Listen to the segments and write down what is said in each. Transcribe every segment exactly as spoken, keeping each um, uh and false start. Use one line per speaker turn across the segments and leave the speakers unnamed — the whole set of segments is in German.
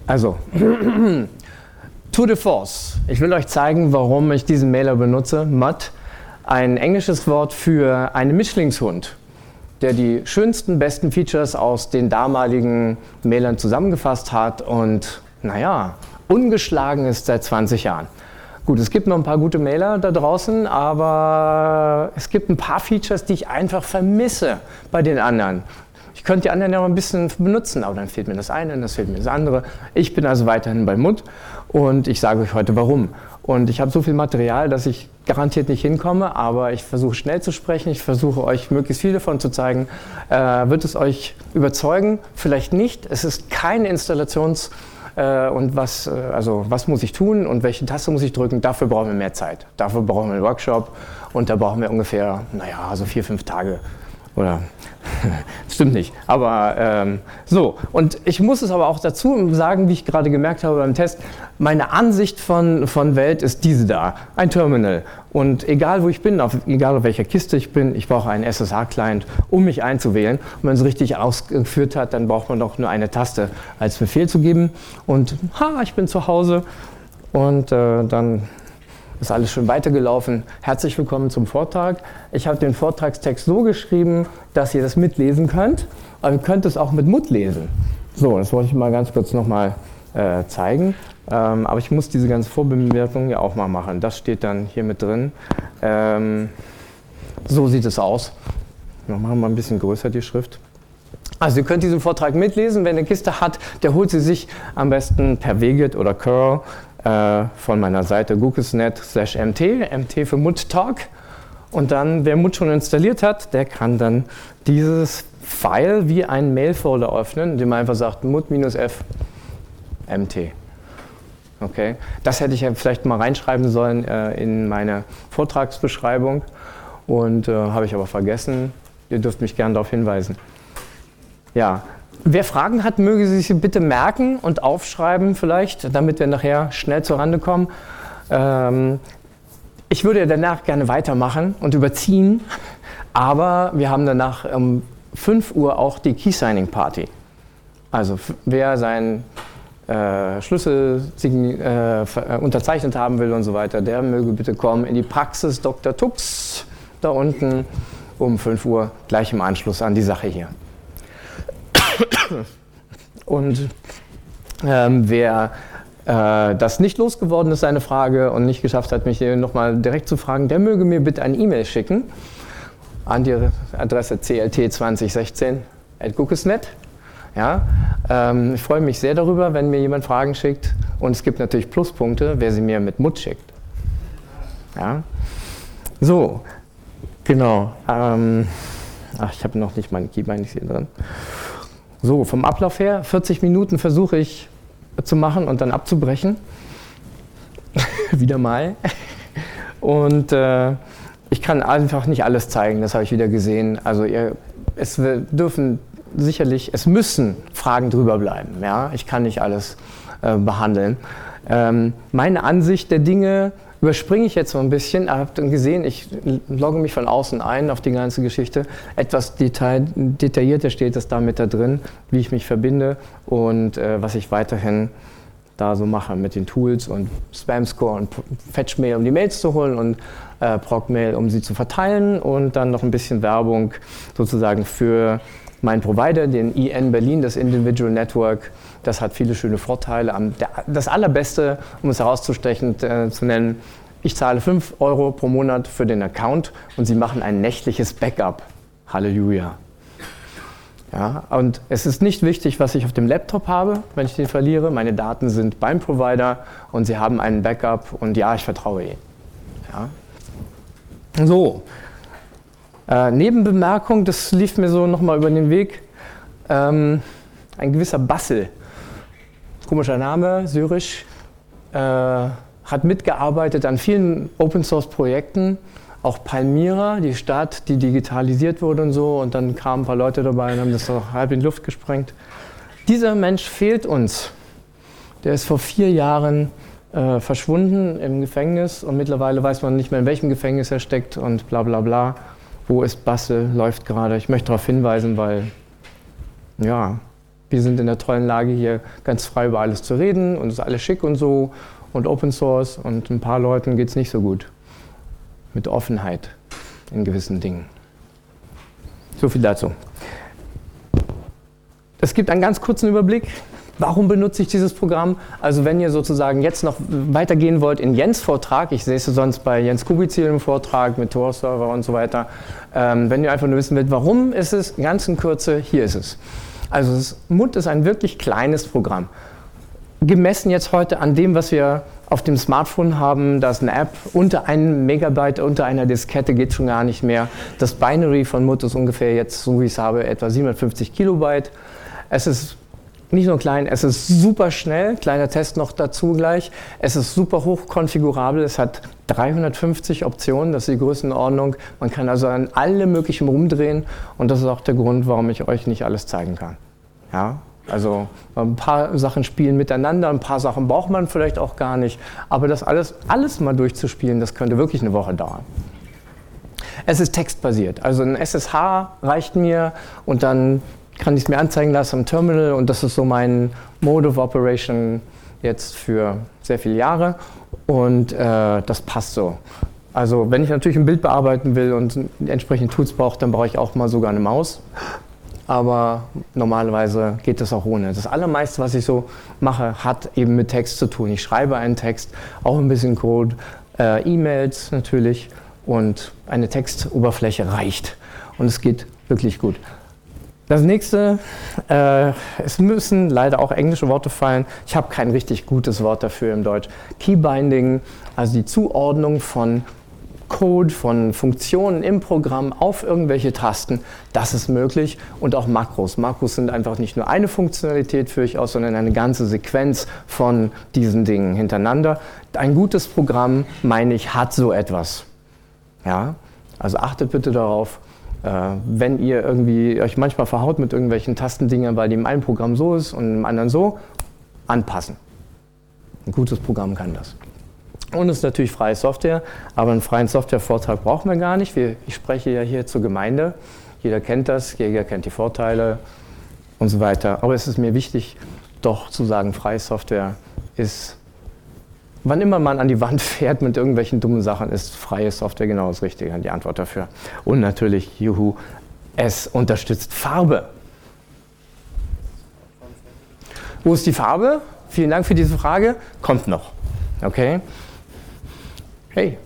Also, Tour de Force. Ich will euch zeigen, warum ich diesen Mailer benutze. Mutt, ein englisches Wort für einen Mischlingshund, der die schönsten, besten Features aus den damaligen Mailern zusammengefasst hat und, naja, ungeschlagen ist seit zwanzig Jahren. Gut, es gibt noch ein paar gute Mailer da draußen, aber es gibt ein paar Features, die ich einfach vermisse bei den anderen. Ich könnte die anderen ja noch ein bisschen benutzen, aber dann fehlt mir das eine und das fehlt mir das andere. Ich bin also weiterhin bei Mutt und ich sage euch heute warum. Und ich habe so viel Material, dass ich garantiert nicht hinkomme, aber ich versuche schnell zu sprechen, ich versuche euch möglichst viel davon zu zeigen. Äh, wird es euch überzeugen? Vielleicht nicht. Es ist keine Installations- äh, und was, äh, also was muss ich tun und welche Taste muss ich drücken? Dafür brauchen wir mehr Zeit. Dafür brauchen wir einen Workshop und da brauchen wir ungefähr, naja, so vier, fünf Tage. Oder, stimmt nicht, aber ähm, so. Und ich muss es aber auch dazu sagen, wie ich gerade gemerkt habe beim Test, meine Ansicht von, von Welt ist diese da, ein Terminal. Und egal wo ich bin, auf, egal auf welcher Kiste ich bin, ich brauche einen S S H-Client, um mich einzuwählen. Und wenn es richtig ausgeführt hat, dann braucht man doch nur eine Taste als Befehl zu geben. Und ha, ich bin zu Hause und äh, dann ist alles schön weitergelaufen. Herzlich willkommen zum Vortrag. Ich habe den Vortragstext so geschrieben, dass ihr das mitlesen könnt, aber ihr könnt es auch mit Mutt lesen. So, das wollte ich mal ganz kurz nochmal äh, zeigen. Ähm, aber ich muss diese ganze Vorbemerkung ja auch mal machen. Das steht dann hier mit drin. Ähm, so sieht es aus. Wir machen mal ein bisschen größer die Schrift. Also ihr könnt diesen Vortrag mitlesen. Wer eine Kiste hat, der holt sie sich am besten per Wget oder curl von meiner Seite googles.net slash mt, mt für Mutt Talk. Und dann, wer Mutt schon installiert hat, der kann dann dieses File wie einen Mail-Folder öffnen, indem man einfach sagt Mutt-f mt. Okay? Das hätte ich ja vielleicht mal reinschreiben sollen äh, in meine Vortragsbeschreibung und äh, habe ich aber vergessen. Ihr dürft mich gerne darauf hinweisen. Ja. Wer Fragen hat, möge sie sich bitte merken und aufschreiben vielleicht, damit wir nachher schnell zur Rande kommen. Ähm, ich würde danach gerne weitermachen und überziehen, aber wir haben danach um fünf Uhr auch die Key-Signing-Party. Also wer seinen äh, Schlüssel äh, unterzeichnet haben will und so weiter, der möge bitte kommen in die Praxis Doktor Tux da unten um fünf Uhr, gleich im Anschluss an die Sache hier. Und ähm, wer äh, das nicht losgeworden ist, seine Frage, und nicht geschafft hat, mich hier nochmal direkt zu fragen, der möge mir bitte eine E-Mail schicken an die Adresse c l t zwanzig sechzehn at googles punkt net. Ja, ähm, ich freue mich sehr darüber, wenn mir jemand Fragen schickt. Und es gibt natürlich Pluspunkte, wer sie mir mit Mutt schickt. Ja? So, genau. Ähm, ach, ich habe noch nicht meine Keybindings hier drin. So, vom Ablauf her, vierzig Minuten versuche ich zu machen und dann abzubrechen. Wieder mal. Und äh, ich kann einfach nicht alles zeigen, das habe ich wieder gesehen. Also ihr, es dürfen sicherlich, es müssen Fragen drüber bleiben. Ja? Ich kann nicht alles äh, behandeln. Ähm, meine Ansicht der Dinge überspringe ich jetzt so ein bisschen. Ihr habt gesehen, ich logge mich von außen ein auf die ganze Geschichte. Etwas detail, detaillierter steht es da mit da drin, wie ich mich verbinde und äh, was ich weiterhin da so mache mit den Tools und Spam-Score und Fetch-Mail, um die Mails zu holen und äh, Proc-Mail, um sie zu verteilen und dann noch ein bisschen Werbung sozusagen für meinen Provider, den I N Berlin, das Individual Network. Das hat viele schöne Vorteile. Das allerbeste, um es herauszustechen, äh, zu nennen, ich zahle fünf Euro pro Monat für den Account und sie machen ein nächtliches Backup. Halleluja. Ja, und es ist nicht wichtig, was ich auf dem Laptop habe, wenn ich den verliere. Meine Daten sind beim Provider und sie haben einen Backup und ja, ich vertraue ihnen. Ja. So, äh, Nebenbemerkung, das lief mir so nochmal über den Weg. Ähm, ein gewisser Bassel, komischer Name, syrisch, äh, hat mitgearbeitet an vielen Open-Source-Projekten, auch Palmyra, die Stadt, die digitalisiert wurde und so, und dann kamen ein paar Leute dabei und haben das so halb in die Luft gesprengt. Dieser Mensch fehlt uns. Der ist vor vier Jahren äh, verschwunden im Gefängnis und mittlerweile weiß man nicht mehr, in welchem Gefängnis er steckt und bla bla bla. Wo ist Bassel, läuft gerade. Ich möchte darauf hinweisen, weil, ja, wir sind in der tollen Lage, hier ganz frei über alles zu reden und es ist alles schick und so und Open Source und ein paar Leuten geht es nicht so gut mit Offenheit in gewissen Dingen. So viel dazu. Es gibt einen ganz kurzen Überblick. Warum benutze ich dieses Programm? Also wenn ihr sozusagen jetzt noch weitergehen wollt in Jens' Vortrag, ich sehe es sonst bei Jens Kubizil im Vortrag mit Tor-Server und so weiter, ähm, wenn ihr einfach nur wissen wollt, warum ist es, ganz in Kürze, hier ist es. Also das M U T ist ein wirklich kleines Programm. Gemessen jetzt heute an dem, was wir auf dem Smartphone haben, da ist eine App unter einem Megabyte, unter einer Diskette geht schon gar nicht mehr. Das Binary von M U T ist ungefähr jetzt, so wie ich es habe, etwa siebenhundertfünfzig Kilobyte. Es ist nicht nur klein, es ist super schnell, kleiner Test noch dazu gleich. Es ist super hoch konfigurabel, es hat dreihundertfünfzig Optionen, das ist die Größenordnung. Man kann also an alle möglichen rumdrehen und das ist auch der Grund, warum ich euch nicht alles zeigen kann. Ja, also ein paar Sachen spielen miteinander, ein paar Sachen braucht man vielleicht auch gar nicht, aber das alles, alles mal durchzuspielen, das könnte wirklich eine Woche dauern. Es ist textbasiert, also ein S S H reicht mir und dann kann ich es mir anzeigen lassen am Terminal und das ist so mein Mode of Operation jetzt für sehr viele Jahre und äh, das passt so. Also wenn ich natürlich ein Bild bearbeiten will und entsprechende Tools brauche, dann brauche ich auch mal sogar eine Maus, aber normalerweise geht das auch ohne. Das allermeiste, was ich so mache, hat eben mit Text zu tun. Ich schreibe einen Text, auch ein bisschen Code, äh, E-Mails natürlich und eine Textoberfläche reicht und es geht wirklich gut. Das nächste, äh, es müssen leider auch englische Worte fallen. Ich habe kein richtig gutes Wort dafür im Deutsch. Keybinding, also die Zuordnung von Code, von Funktionen im Programm auf irgendwelche Tasten, das ist möglich. Und auch Makros. Makros sind einfach nicht nur eine Funktionalität, führe ich aus, sondern eine ganze Sequenz von diesen Dingen hintereinander. Ein gutes Programm, meine ich, hat so etwas. Ja? Also achtet bitte darauf. Wenn ihr irgendwie euch manchmal verhaut mit irgendwelchen Tastendingern, weil die im einen Programm so ist und im anderen so, anpassen. Ein gutes Programm kann das. Und es ist natürlich freie Software, aber einen freien Softwarevortrag brauchen wir gar nicht. Wir, ich spreche ja hier zur Gemeinde. Jeder kennt das, jeder kennt die Vorteile und so weiter. Aber es ist mir wichtig, doch zu sagen, freie Software ist, wann immer man an die Wand fährt mit irgendwelchen dummen Sachen, ist freie Software genau das Richtige, die Antwort dafür. Und natürlich, juhu, es unterstützt Farbe. Wo ist die Farbe? Vielen Dank für diese Frage. Kommt noch. Okay? Hey.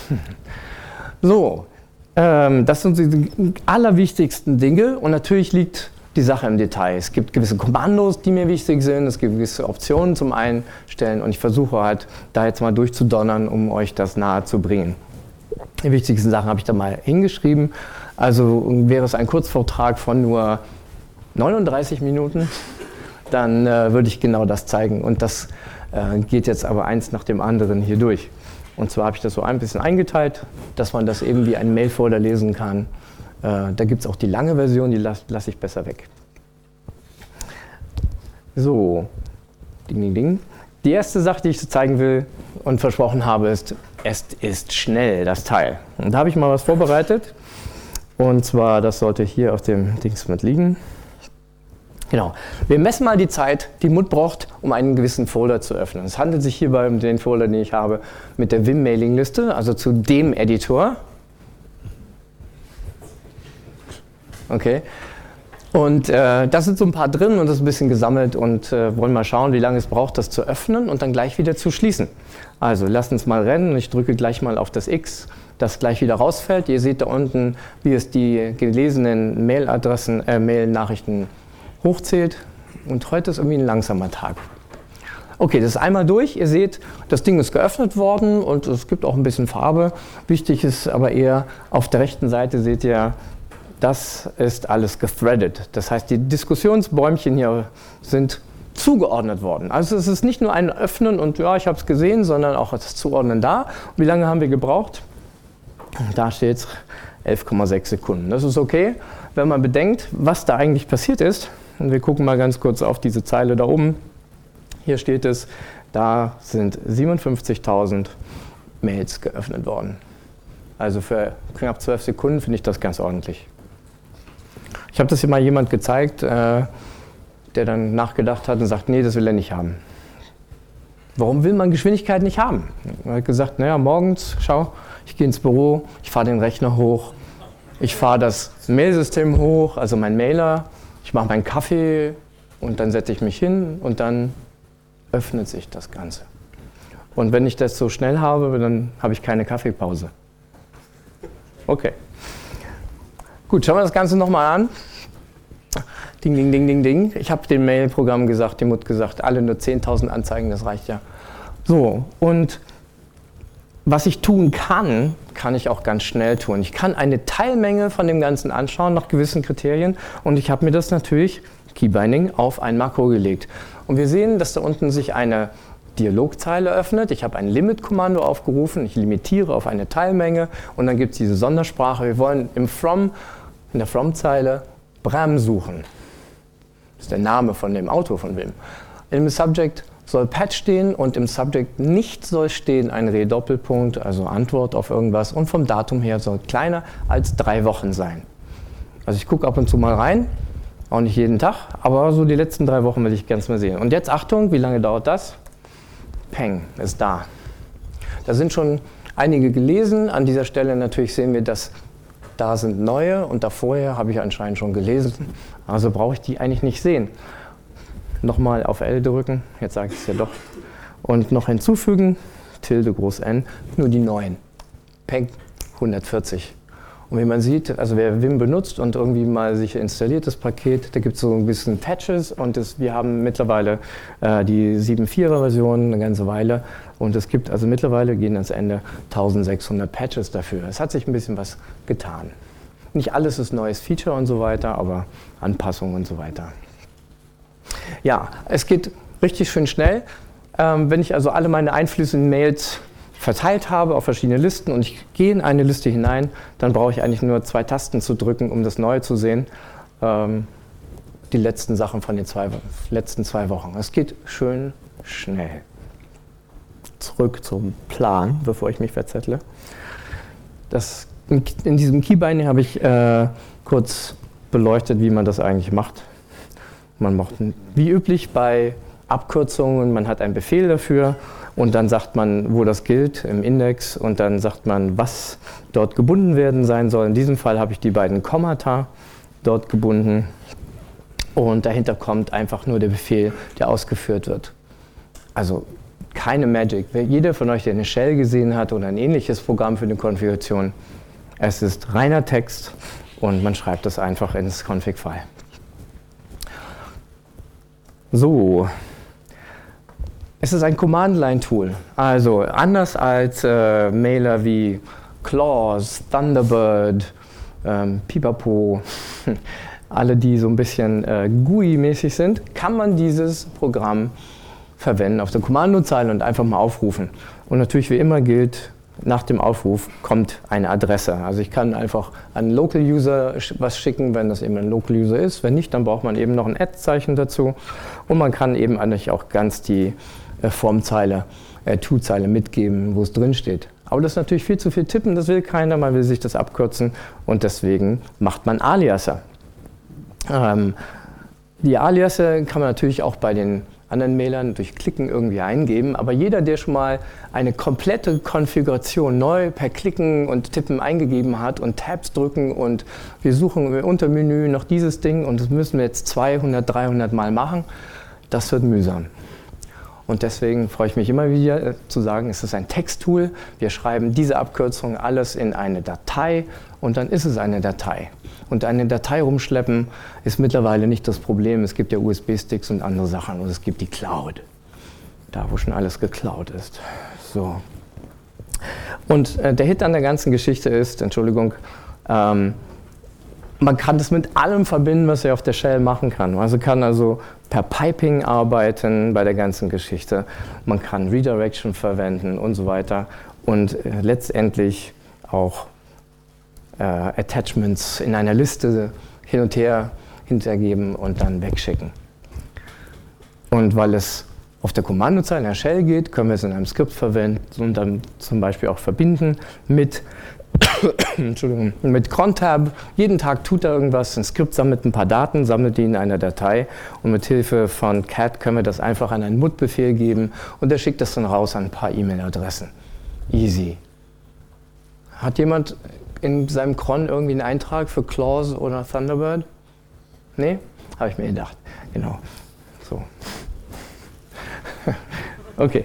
So, ähm, das sind die allerwichtigsten Dinge und natürlich liegt die Sache im Detail. Es gibt gewisse Kommandos, die mir wichtig sind, es gibt gewisse Optionen zum Einstellen und ich versuche halt, da jetzt mal durchzudonnern, um euch das nahe zu bringen. Die wichtigsten Sachen habe ich da mal hingeschrieben. Also wäre es ein Kurzvortrag von nur neununddreißig Minuten, dann äh, würde ich genau das zeigen und das äh, geht jetzt aber eins nach dem anderen hier durch. Und zwar habe ich das so ein bisschen eingeteilt, dass man das eben wie ein Mailfolder lesen kann. Äh, da gibt es auch die lange Version, die lasse lass ich besser weg. So, ding, ding, ding. Die erste Sache, die ich zeigen will und versprochen habe, ist, es ist schnell, das Teil. Und da habe ich mal was vorbereitet. Und zwar, das sollte hier auf dem Dings mit liegen. Genau. Wir messen mal die Zeit, die M U T braucht, um einen gewissen Folder zu öffnen. Es handelt sich hierbei um den Folder, den ich habe mit der Vim-Mailing-Liste, also zu dem Editor. Okay. Und äh, da sind so ein paar drin und das ist ein bisschen gesammelt und äh, wollen mal schauen, wie lange es braucht, das zu öffnen und dann gleich wieder zu schließen. Also lasst uns mal rennen. Ich drücke gleich mal auf das X, das gleich wieder rausfällt. Ihr seht da unten, wie es die gelesenen Mailadressen, äh, Mail-Nachrichten hochzählt. Und heute ist irgendwie ein langsamer Tag. Okay, das ist einmal durch. Ihr seht, das Ding ist geöffnet worden und es gibt auch ein bisschen Farbe. Wichtig ist aber eher, auf der rechten Seite seht ihr, das ist alles gethreadet. Das heißt, die Diskussionsbäumchen hier sind zugeordnet worden. Also es ist nicht nur ein Öffnen und ja, ich habe es gesehen, sondern auch das Zuordnen da. Und wie lange haben wir gebraucht? Da steht es elf Komma sechs Sekunden. Das ist okay, wenn man bedenkt, was da eigentlich passiert ist. Und wir gucken mal ganz kurz auf diese Zeile da oben. Hier steht es, da sind siebenundfünfzigtausend Mails geöffnet worden. Also für knapp zwölf Sekunden finde ich das ganz ordentlich. Ich habe das hier mal jemand gezeigt, äh, der dann nachgedacht hat und sagt, nee, das will er nicht haben. Warum will man Geschwindigkeit nicht haben? Er hat gesagt, naja, morgens, schau, ich gehe ins Büro, ich fahre den Rechner hoch, ich fahre das Mailsystem hoch, also mein Mailer, ich mache meinen Kaffee und dann setze ich mich hin und dann öffnet sich das Ganze. Und wenn ich das so schnell habe, dann habe ich keine Kaffeepause. Okay. Gut, schauen wir das Ganze nochmal an. Ding, ding, ding, ding, ding. Ich habe dem Mail-Programm gesagt, dem Mut gesagt, alle nur zehntausend Anzeigen, das reicht ja. So, und was ich tun kann, kann ich auch ganz schnell tun. Ich kann eine Teilmenge von dem Ganzen anschauen, nach gewissen Kriterien. Und ich habe mir das natürlich, Keybinding, auf ein Makro gelegt. Und wir sehen, dass da unten sich eine Dialogzeile öffnet. Ich habe ein Limit-Kommando aufgerufen. Ich limitiere auf eine Teilmenge. Und dann gibt es diese Sondersprache. Wir wollen im From, in der From-Zeile Bram suchen. Das ist der Name von dem Autor von Wim. Im Subject soll Patch stehen und im Subject nicht soll stehen ein Re-Doppelpunkt, also Antwort auf irgendwas. Und vom Datum her soll kleiner als drei Wochen sein. Also ich gucke ab und zu mal rein, auch nicht jeden Tag, aber so die letzten drei Wochen will ich ganz mal sehen. Und jetzt Achtung, wie lange dauert das? Peng, ist da. Da sind schon einige gelesen. An dieser Stelle natürlich sehen wir, dass da sind neue und davorher habe ich anscheinend schon gelesen. Also brauche ich die eigentlich nicht sehen. Nochmal auf L drücken, jetzt sage ich es ja doch. Und noch hinzufügen, Tilde groß N, nur die neuen. Peng, hundertvierzig. Und wie man sieht, also wer Vim benutzt und irgendwie mal sich installiert das Paket, da gibt es so ein bisschen Patches und das, wir haben mittlerweile äh, die sieben Punkt vierer Version eine ganze Weile und es gibt also mittlerweile, gehen ans Ende, eintausendsechshundert Patches dafür. Es hat sich ein bisschen was getan. Nicht alles ist neues Feature und so weiter, aber Anpassungen und so weiter. Ja, es geht richtig schön schnell. Ähm, wenn ich also alle meine Einflüsse in Mails verteilt habe auf verschiedene Listen und ich gehe in eine Liste hinein, dann brauche ich eigentlich nur zwei Tasten zu drücken, um das Neue zu sehen. Ähm, die letzten Sachen von den zwei, letzten zwei Wochen. Es geht schön schnell. Zurück zum Plan, bevor ich mich verzettle. Das, in diesem Keybinding habe ich äh, kurz beleuchtet, wie man das eigentlich macht. Man macht, wie üblich bei Abkürzungen, man hat einen Befehl dafür und dann sagt man, wo das gilt im Index und dann sagt man, was dort gebunden werden sein soll. In diesem Fall habe ich die beiden Kommata dort gebunden und dahinter kommt einfach nur der Befehl, der ausgeführt wird. Also keine Magic. Jeder von euch, der eine Shell gesehen hat oder ein ähnliches Programm für eine Konfiguration, es ist reiner Text und man schreibt das einfach ins Config-File. So, es ist ein Command-Line-Tool, also anders als äh, Mailer wie Claws, Thunderbird, ähm, Pipapo, alle die so ein bisschen äh, G U I-mäßig sind, kann man dieses Programm verwenden auf der Kommandozeile und einfach mal aufrufen. Und natürlich wie immer gilt, nach dem Aufruf kommt eine Adresse. Also ich kann einfach an einen Local-User was schicken, wenn das eben ein Local-User ist. Wenn nicht, dann braucht man eben noch ein Add-Zeichen dazu. Und man kann eben eigentlich auch ganz die äh, Formzeile, äh, To-Zeile mitgeben, wo es drin steht. Aber das ist natürlich viel zu viel tippen, das will keiner, man will sich das abkürzen und deswegen macht man Aliaser. Ähm, die Aliaser kann man natürlich auch bei den anderen Mailern durch Klicken irgendwie eingeben, aber jeder, der schon mal eine komplette Konfiguration neu per Klicken und Tippen eingegeben hat und Tabs drücken und wir suchen im Untermenü noch dieses Ding und das müssen wir jetzt zweihundert, dreihundert Mal machen, das wird mühsam. Und deswegen freue ich mich immer wieder zu sagen, es ist ein Texttool, wir schreiben diese Abkürzung alles in eine Datei und dann ist es eine Datei. Und eine Datei rumschleppen ist mittlerweile nicht das Problem. Es gibt ja U S B-Sticks und andere Sachen und es gibt die Cloud. Da, wo schon alles geklaut ist. So. Und äh, der Hit an der ganzen Geschichte ist, Entschuldigung, ähm, man kann das mit allem verbinden, was ihr auf der Shell machen kann. Also kann also per Piping arbeiten bei der ganzen Geschichte. Man kann Redirection verwenden und so weiter. Und äh, letztendlich auch äh, Attachments in einer Liste hin und her hintergeben und dann wegschicken. Und weil es auf der Kommandozeile in der Shell geht, können wir es in einem Skript verwenden und dann zum Beispiel auch verbinden mit Entschuldigung, mit crontab, jeden Tag tut er irgendwas, ein Skript sammelt ein paar Daten, sammelt die in einer Datei und mit Hilfe von cat können wir das einfach an einen mut-Befehl geben und der schickt das dann raus an ein paar E-Mail-Adressen. Easy. Hat jemand in seinem cron irgendwie einen Eintrag für Clause oder Thunderbird? Nee? Habe ich mir gedacht. Genau. So. Okay.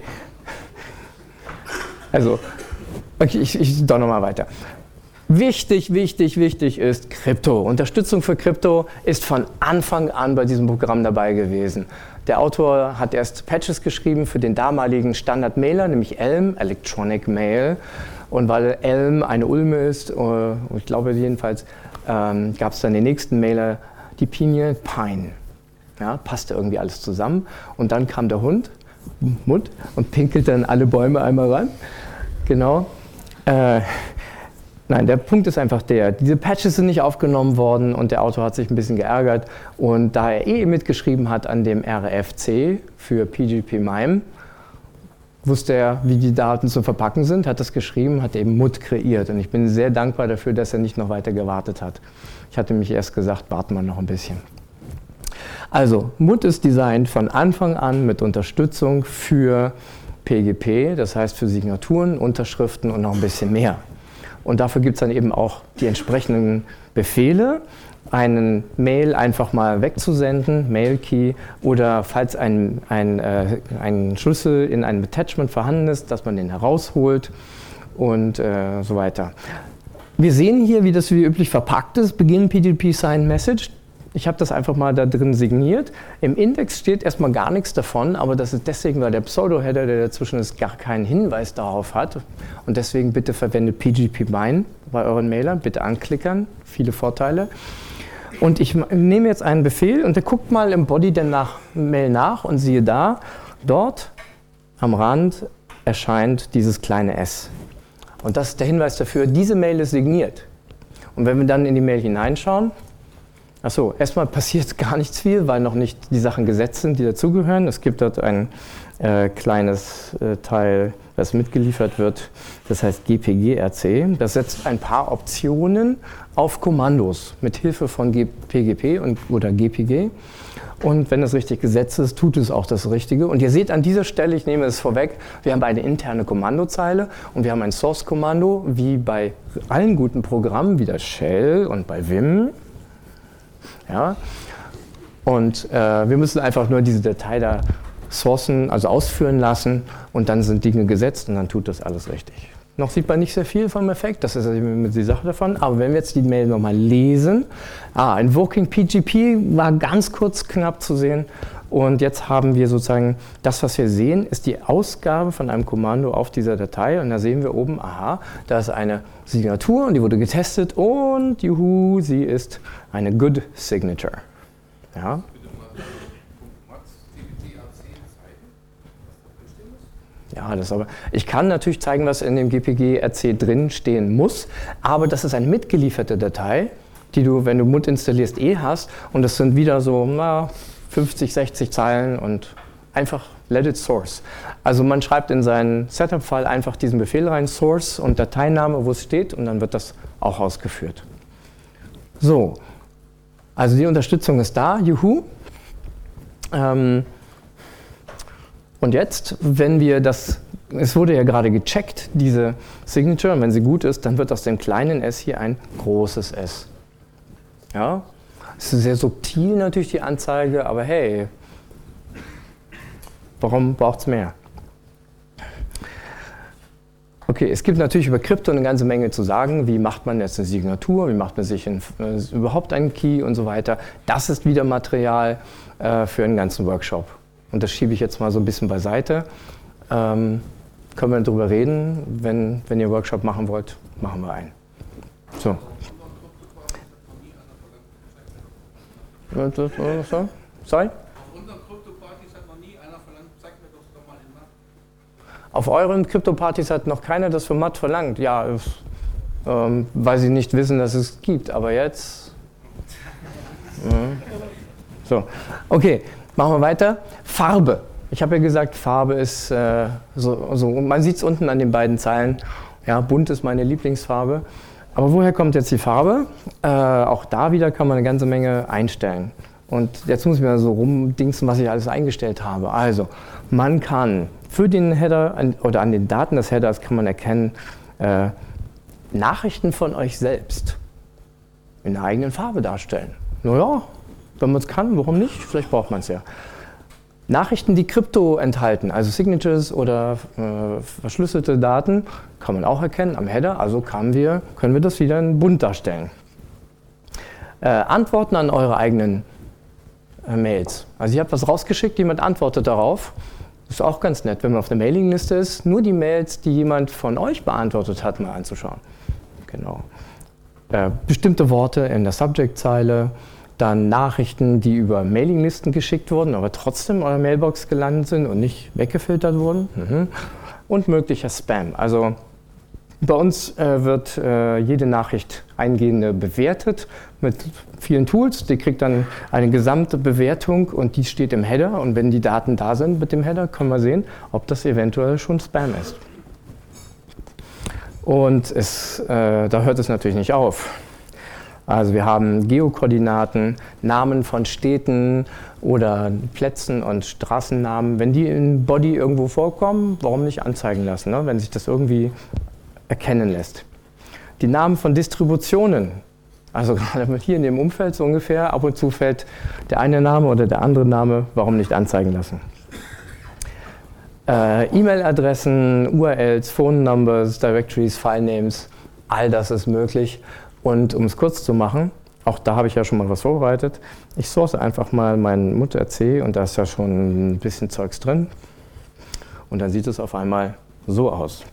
Also, okay, ich, ich doch nochmal weiter. Wichtig, wichtig, wichtig ist Krypto. Unterstützung für Krypto ist von Anfang an bei diesem Programm dabei gewesen. Der Autor hat erst Patches geschrieben für den damaligen Standard-Mailer, nämlich Elm, Electronic Mail. Und weil Elm eine Ulme ist, uh, ich glaube jedenfalls, ähm, gab es dann den nächsten Mailer, die Pinie, Pine. Ja, passte irgendwie alles zusammen. Und dann kam der Hund, Mut, und pinkelt dann alle Bäume einmal ran. Genau. Äh, Nein, der Punkt ist einfach der, diese Patches sind nicht aufgenommen worden und der Autor hat sich ein bisschen geärgert und da er eh mitgeschrieben hat an dem R F C für P G P MIME, wusste er, wie die Daten zu verpacken sind, hat das geschrieben, hat eben Mut kreiert und ich bin sehr dankbar dafür, dass er nicht noch weiter gewartet hat. Ich hatte mich erst gesagt, warten wir noch ein bisschen. Also, Mut ist designt von Anfang an mit Unterstützung für P G P, das heißt für Signaturen, Unterschriften und noch ein bisschen mehr. Und dafür gibt es dann eben auch die entsprechenden Befehle, einen Mail einfach mal wegzusenden, Mail-Key, oder falls ein, ein, äh, ein Schlüssel in einem Attachment vorhanden ist, dass man den herausholt und äh, so weiter. Wir sehen hier, wie das wie üblich verpackt ist, Begin P G P Sign Message. Ich habe das einfach mal da drin signiert. Im Index steht erstmal gar nichts davon, aber das ist deswegen, weil der Pseudo-Header, der dazwischen ist, gar keinen Hinweis darauf hat. Und deswegen bitte verwendet P G P MIME bei euren Mailern. Bitte anklickern, viele Vorteile. Und ich nehme jetzt einen Befehl und der guckt mal im Body der nach Mail nach und siehe da, dort am Rand erscheint dieses kleine S. Und das ist der Hinweis dafür, diese Mail ist signiert. Und wenn wir dann in die Mail hineinschauen, achso, erstmal passiert gar nichts viel, weil noch nicht die Sachen gesetzt sind, die dazugehören. Es gibt dort ein äh, kleines äh, Teil, das mitgeliefert wird, das heißt G P G R C. Das setzt ein paar Optionen auf Kommandos mit Hilfe von P G P und, oder G P G. Und wenn das richtig gesetzt ist, tut es auch das Richtige. Und ihr seht an dieser Stelle, ich nehme es vorweg, wir haben eine interne Kommandozeile und wir haben ein Source-Kommando, wie bei allen guten Programmen, wie der Shell und bei Vim. Ja? Und äh, wir müssen einfach nur diese Datei da sourcen, also ausführen lassen und dann sind Dinge gesetzt und dann tut das alles richtig. Noch sieht man nicht sehr viel vom Effekt, das ist eben die Sache davon, aber wenn wir jetzt die Mail nochmal lesen, ah, Invoking P G P war ganz kurz knapp zu sehen und jetzt haben wir sozusagen, das was wir sehen, ist die Ausgabe von einem Kommando auf dieser Datei und da sehen wir oben, aha, da ist eine Signatur und die wurde getestet und juhu, sie ist eine Good Signature. Ja. Ja, das aber. Ich kann natürlich zeigen, was in dem G P G R C drin stehen muss, aber das ist eine mitgelieferte Datei, die du, wenn du Mut installierst, eh hast und das sind wieder so na, fünfzig, sechzig Zeilen und einfach let it source. Also man schreibt in seinen Setup-File einfach diesen Befehl rein, Source und Dateiname, wo es steht und dann wird das auch ausgeführt. So, also die Unterstützung ist da, juhu. Ähm, Und jetzt, wenn wir das, es wurde ja gerade gecheckt, diese Signature, und wenn sie gut ist, dann wird aus dem kleinen s hier ein großes S. Ja, es ist sehr subtil natürlich die Anzeige, aber hey, warum braucht es mehr? Okay, es gibt natürlich über Krypto eine ganze Menge zu sagen. Wie macht man jetzt eine Signatur, wie macht man sich in, äh, überhaupt einen Key und so weiter. Das ist wieder Material äh, für einen ganzen Workshop. Und das schiebe ich jetzt mal so ein bisschen beiseite. Ähm, können wir darüber reden. Wenn, wenn ihr einen Workshop machen wollt, machen wir einen. So. Sorry? Auf unseren Krypto-Partys hat noch nie einer verlangt, zeig mir das doch mal in Matt. Auf euren Krypto-Partys hat noch keiner das für Matt verlangt. Ja, ähm, weil sie nicht wissen, dass es gibt. Aber jetzt... Ja. So, okay. Machen wir weiter. Farbe. Ich habe ja gesagt, Farbe ist äh, so, so. Man sieht es unten an den beiden Zeilen. Ja, bunt ist meine Lieblingsfarbe. Aber woher kommt jetzt die Farbe? Äh, auch da wieder kann man eine ganze Menge einstellen. Und jetzt muss ich mir so rumdingsen, was ich alles eingestellt habe. Also, man kann für den Header oder an den Daten des Headers kann man erkennen, äh, Nachrichten von euch selbst in der eigenen Farbe darstellen. Naja, wenn man es kann, warum nicht? Vielleicht braucht man es ja. Nachrichten, die Krypto enthalten, also Signatures oder äh, verschlüsselte Daten, kann man auch erkennen am Header, also können wir, können wir das wieder in bunt darstellen. Äh, Antworten an eure eigenen äh, Mails. Also ich habe was rausgeschickt, jemand antwortet darauf. Das ist auch ganz nett, wenn man auf der Mailingliste ist, nur die Mails, die jemand von euch beantwortet hat, mal anzuschauen. Genau. Äh, bestimmte Worte in der Subject-Zeile. Dann Nachrichten, die über Mailinglisten geschickt wurden, aber trotzdem in eurer Mailbox gelandet sind und nicht weggefiltert wurden. Mhm. Und möglicher Spam. Also bei uns äh, wird äh, jede Nachricht eingehende bewertet mit vielen Tools. Die kriegt dann eine gesamte Bewertung und die steht im Header. Und wenn die Daten da sind mit dem Header, können wir sehen, ob das eventuell schon Spam ist. Und es, äh, da hört es natürlich nicht auf. Also wir haben Geokoordinaten, Namen von Städten oder Plätzen und Straßennamen. Wenn die in Body irgendwo vorkommen, warum nicht anzeigen lassen, ne? Wenn sich das irgendwie erkennen lässt. Die Namen von Distributionen, also gerade hier in dem Umfeld so ungefähr, ab und zu fällt der eine Name oder der andere Name, warum nicht anzeigen lassen. Äh, E-Mail-Adressen, U R Ls, Phone Numbers, Directories, Filenames, all das ist möglich. Und um es kurz zu machen, auch da habe ich ja schon mal was vorbereitet, ich source einfach mal meinen Mutter C und da ist ja schon ein bisschen Zeugs drin. Und dann sieht es auf einmal so aus.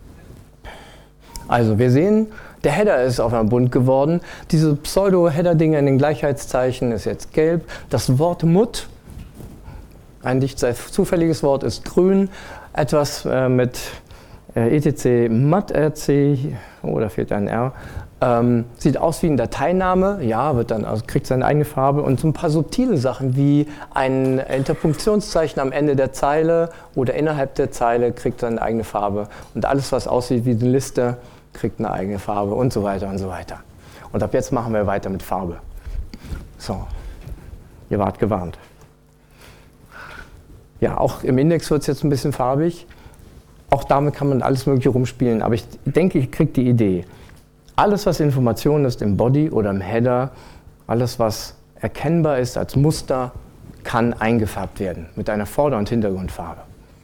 Also wir sehen, der Header ist auf einmal bunt geworden. Diese Pseudo-Header-Dinge in den Gleichheitszeichen ist jetzt gelb. Das Wort Mut, ein nicht sehr zufälliges Wort, ist grün. Etwas äh, mit äh, etc matrc, oh, da fehlt ein R. Ähm, sieht aus wie ein Dateiname, ja, wird dann, also kriegt seine eigene Farbe und so ein paar subtile Sachen wie ein Interpunktionszeichen am Ende der Zeile oder innerhalb der Zeile kriegt seine eigene Farbe und alles, was aussieht wie eine Liste, kriegt eine eigene Farbe und so weiter und so weiter. Und ab jetzt machen wir weiter mit Farbe. So, ihr wart gewarnt. Ja, auch im Index wird es jetzt ein bisschen farbig. Auch damit kann man alles Mögliche rumspielen, aber ich denke, ich kriege die Idee. Alles, was Information ist im Body oder im Header, alles, was erkennbar ist als Muster, kann eingefärbt werden mit einer Vorder- und Hintergrundfarbe.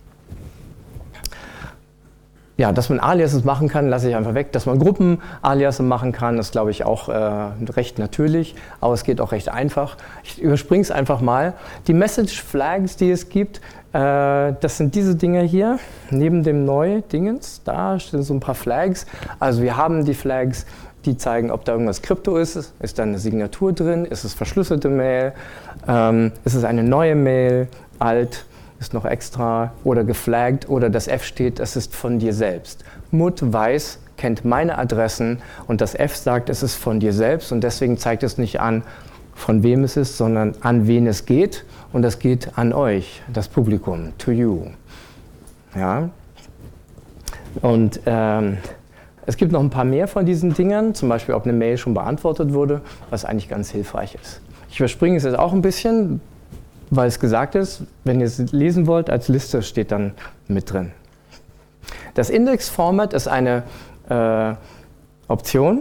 Ja, dass man Aliases machen kann, lasse ich einfach weg. Dass man Gruppen-Aliases machen kann, ist, glaube ich, auch äh, recht natürlich, aber es geht auch recht einfach. Ich überspringe es einfach mal. Die Message-Flags, die es gibt, äh, das sind diese Dinger hier, neben dem Neu-Dingens, da stehen so ein paar Flags. Also wir haben die Flags, die zeigen, ob da irgendwas Krypto ist. Ist da eine Signatur drin? Ist es verschlüsselte Mail? Ähm, ist es eine neue Mail? Alt? Ist noch extra oder geflaggt oder das F steht, das ist von dir selbst. Mut weiß, kennt meine Adressen und das F sagt, es ist von dir selbst und deswegen zeigt es nicht an, von wem es ist, sondern an wen es geht und das geht an euch, das Publikum, to you. Ja. Und ähm, es gibt noch ein paar mehr von diesen Dingern, zum Beispiel, ob eine Mail schon beantwortet wurde, was eigentlich ganz hilfreich ist. Ich überspringe es jetzt auch ein bisschen, weil es gesagt ist, wenn ihr es lesen wollt, als Liste steht dann mit drin. Das Index-Format ist eine äh, Option,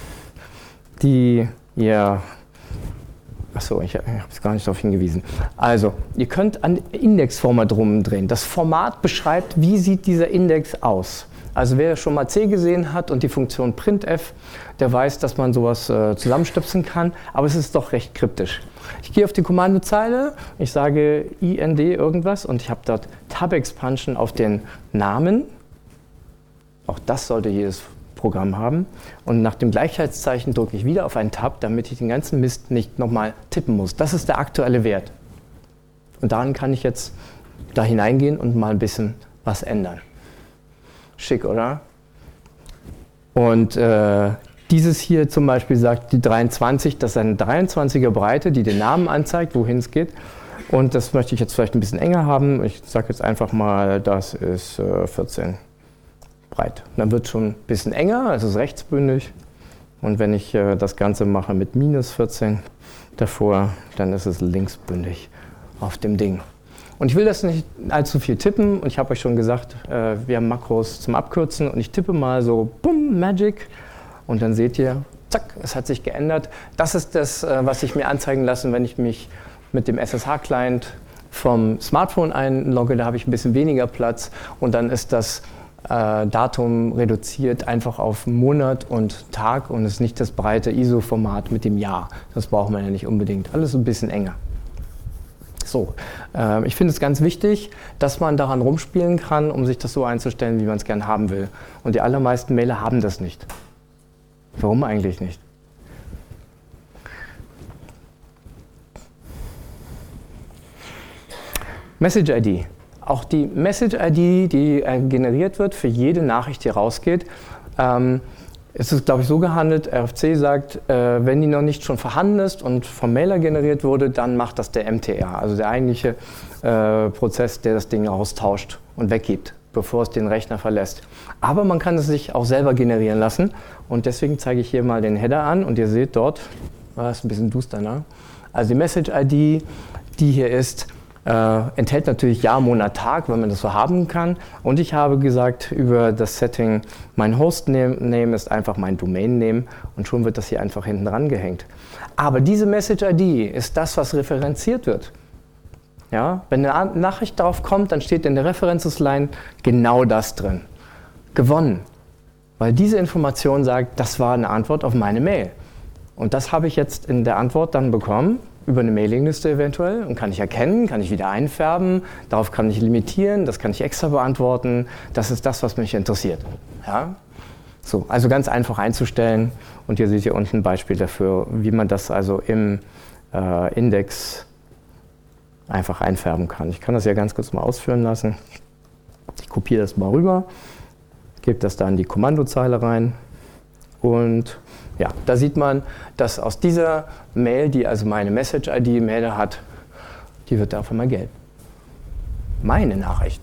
die ihr, achso, ich, ich habe es gar nicht darauf hingewiesen. Also, ihr könnt an Index-Format rumdrehen. Das Format beschreibt, wie sieht dieser Index aus. Also wer schon mal C gesehen hat und die Funktion printf, der weiß, dass man sowas äh, zusammenstöpseln kann, aber es ist doch recht kryptisch. Ich gehe auf die Kommandozeile, ich sage ind irgendwas und ich habe dort Tab Expansion auf den Namen. Auch das sollte jedes Programm haben. Und nach dem Gleichheitszeichen drücke ich wieder auf einen Tab, damit ich den ganzen Mist nicht nochmal tippen muss. Das ist der aktuelle Wert. Und daran kann ich jetzt da hineingehen und mal ein bisschen was ändern. Schick, oder? Und äh, dieses hier zum Beispiel sagt die dreiundzwanzig, das ist eine dreiundzwanziger Breite, die den Namen anzeigt, wohin es geht. Und das möchte ich jetzt vielleicht ein bisschen enger haben. Ich sage jetzt einfach mal, das ist äh, vierzehn breit. Dann wird es schon ein bisschen enger, es ist rechtsbündig. Und wenn ich äh, das Ganze mache mit minus vierzehn davor, dann ist es linksbündig auf dem Ding. Und ich will das nicht allzu viel tippen. Und ich habe euch schon gesagt, äh, wir haben Makros zum Abkürzen. Und ich tippe mal so, bumm, Magic. Und dann seht ihr, zack, es hat sich geändert. Das ist das, äh, was ich mir anzeigen lasse, wenn ich mich mit dem S S H-Client vom Smartphone einlogge. Da habe ich ein bisschen weniger Platz. Und dann ist das Äh, Datum reduziert einfach auf Monat und Tag und ist nicht das breite I S O-Format mit dem Jahr. Das braucht man ja nicht unbedingt. Alles ein bisschen enger. So, äh, ich finde es ganz wichtig, dass man daran rumspielen kann, um sich das so einzustellen, wie man es gern haben will. Und die allermeisten Mailer haben das nicht. Warum eigentlich nicht? Message-I D. Auch die Message-I D, die äh, generiert wird für jede Nachricht, die rausgeht, ähm, ist es, glaube ich, so gehandelt, R F C sagt, äh, wenn die noch nicht schon vorhanden ist und vom Mailer generiert wurde, dann macht das der M T R, also der eigentliche äh, Prozess, der das Ding austauscht und weggibt, bevor es den Rechner verlässt. Aber man kann es sich auch selber generieren lassen und deswegen zeige ich hier mal den Header an und ihr seht dort, das ist ein bisschen duster, ne? Also die Message-I D, die hier ist, Äh, enthält natürlich Jahr, Monat, Tag, wenn man das so haben kann. Und ich habe gesagt über das Setting, mein Hostname ist einfach mein Domain-Name und schon wird das hier einfach hinten dran gehängt. Aber diese Message-I D ist das, was referenziert wird. Ja? Wenn eine Nachricht darauf kommt, dann steht in der References-Line genau das drin. Gewonnen. Weil diese Information sagt, das war eine Antwort auf meine Mail. Und das habe ich jetzt in der Antwort dann bekommen. Über eine Mailingliste eventuell und kann ich erkennen, kann ich wieder einfärben, darauf kann ich limitieren, das kann ich extra beantworten. Das ist das, was mich interessiert. Ja? So, also ganz einfach einzustellen und hier seht ihr unten ein Beispiel dafür, wie man das also im äh, Index einfach einfärben kann. Ich kann das ja ganz kurz mal ausführen lassen. Ich kopiere das mal rüber, gebe das da in die Kommandozeile rein und ja, da sieht man, dass aus dieser Mail, die also meine Message-I D im Header hat, die wird da auf einmal gelb. Meine Nachricht.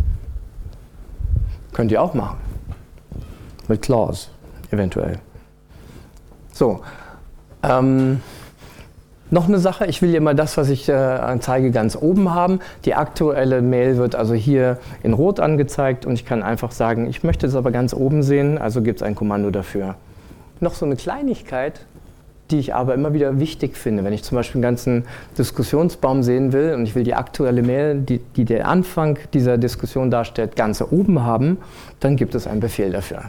Könnt ihr auch machen. Mit Clause, eventuell. So, ähm, noch eine Sache, ich will hier mal das, was ich äh, zeige, ganz oben haben. Die aktuelle Mail wird also hier in Rot angezeigt und ich kann einfach sagen, ich möchte es aber ganz oben sehen, also gibt es ein Kommando dafür. Noch so eine Kleinigkeit, die ich aber immer wieder wichtig finde. Wenn ich zum Beispiel einen ganzen Diskussionsbaum sehen will und ich will die aktuelle Mail, die, die der Anfang dieser Diskussion darstellt, ganz oben haben, dann gibt es einen Befehl dafür.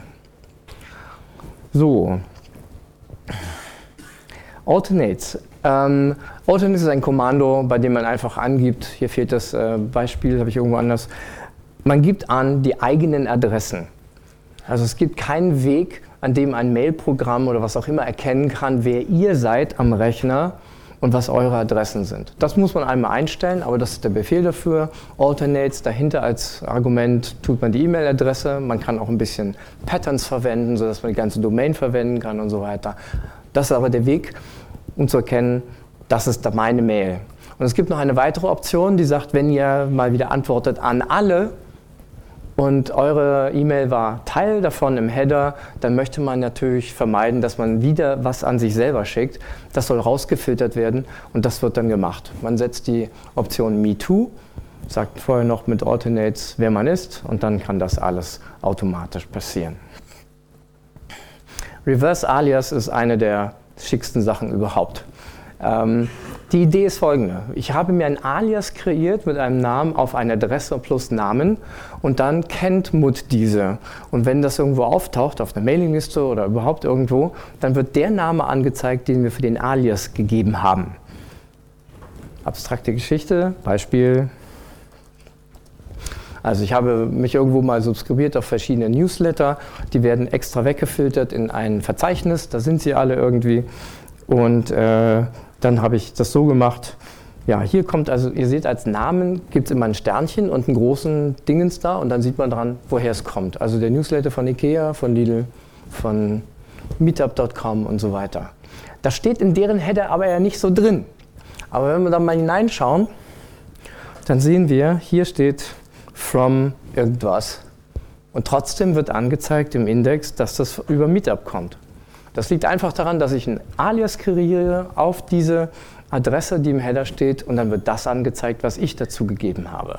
So. Alternates. Ähm, Alternates ist ein Kommando, bei dem man einfach angibt, hier fehlt das äh, Beispiel, habe ich irgendwo anders, man gibt an die eigenen Adressen. Also es gibt keinen Weg, an dem ein Mailprogramm oder was auch immer erkennen kann, wer ihr seid am Rechner und was eure Adressen sind. Das muss man einmal einstellen, aber das ist der Befehl dafür. Alternates, dahinter als Argument tut man die E-Mail-Adresse. Man kann auch ein bisschen Patterns verwenden, sodass man die ganze Domain verwenden kann und so weiter. Das ist aber der Weg, um zu erkennen, das ist da meine Mail. Und es gibt noch eine weitere Option, die sagt, wenn ihr mal wieder antwortet an alle, und eure E-Mail war Teil davon im Header, dann möchte man natürlich vermeiden, dass man wieder was an sich selber schickt. Das soll rausgefiltert werden und das wird dann gemacht. Man setzt die Option Me Too, sagt vorher noch mit Alternates, wer man ist und dann kann das alles automatisch passieren. Reverse Alias ist eine der schicksten Sachen überhaupt. Ähm, die Idee ist folgende. Ich habe mir ein Alias kreiert mit einem Namen auf eine Adresse plus Namen und dann kennt M U T diese. Und wenn das irgendwo auftaucht, auf einer Mailingliste oder überhaupt irgendwo, dann wird der Name angezeigt, den wir für den Alias gegeben haben. Abstrakte Geschichte, Beispiel. Also ich habe mich irgendwo mal subskribiert auf verschiedene Newsletter. Die werden extra weggefiltert in ein Verzeichnis, da sind sie alle irgendwie. Und äh, dann habe ich das so gemacht, ja, hier kommt, also ihr seht als Namen gibt es immer ein Sternchen und einen großen Dingens da und dann sieht man dran, woher es kommt. Also der Newsletter von Ikea, von Lidl, von Meetup Punkt com und so weiter. Das steht in deren Header aber ja nicht so drin. Aber wenn wir da mal hineinschauen, dann sehen wir, hier steht from irgendwas. Und trotzdem wird angezeigt im Index, dass das über Meetup kommt. Das liegt einfach daran, dass ich ein Alias kreiere auf diese Adresse, die im Header steht, und dann wird das angezeigt, was ich dazu gegeben habe.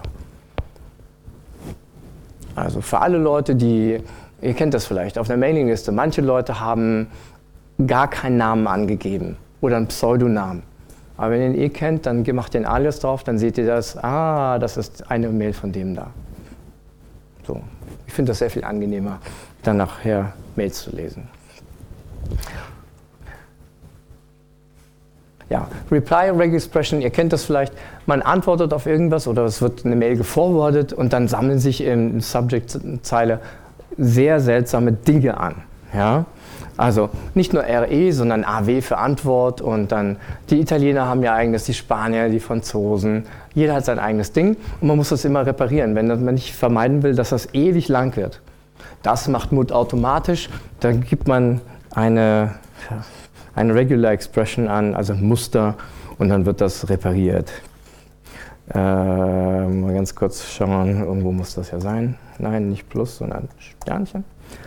Also für alle Leute, die, ihr kennt das vielleicht, auf der Mailingliste, manche Leute haben gar keinen Namen angegeben oder einen Pseudonamen. Aber wenn ihr ihn eh kennt, dann macht ihr den Alias drauf, dann seht ihr das, ah, das ist eine Mail von dem da. So. Ich finde das sehr viel angenehmer, dann nachher Mails zu lesen. Ja, Reply Regular Expression, ihr kennt das vielleicht, man antwortet auf irgendwas oder es wird eine Mail geforwardet und dann sammeln sich in Subject-Zeile sehr seltsame Dinge an. Ja? Also nicht nur R E, sondern A W für Antwort und dann die Italiener haben ja eigenes, die Spanier, die Franzosen, jeder hat sein eigenes Ding und man muss das immer reparieren, wenn man nicht vermeiden will, dass das ewig lang wird. Das macht Mut automatisch, dann gibt man eine, eine Regular Expression an, also ein Muster und dann wird das repariert. Äh, mal ganz kurz schauen, irgendwo muss das ja sein. Nein, nicht Plus, sondern Sternchen.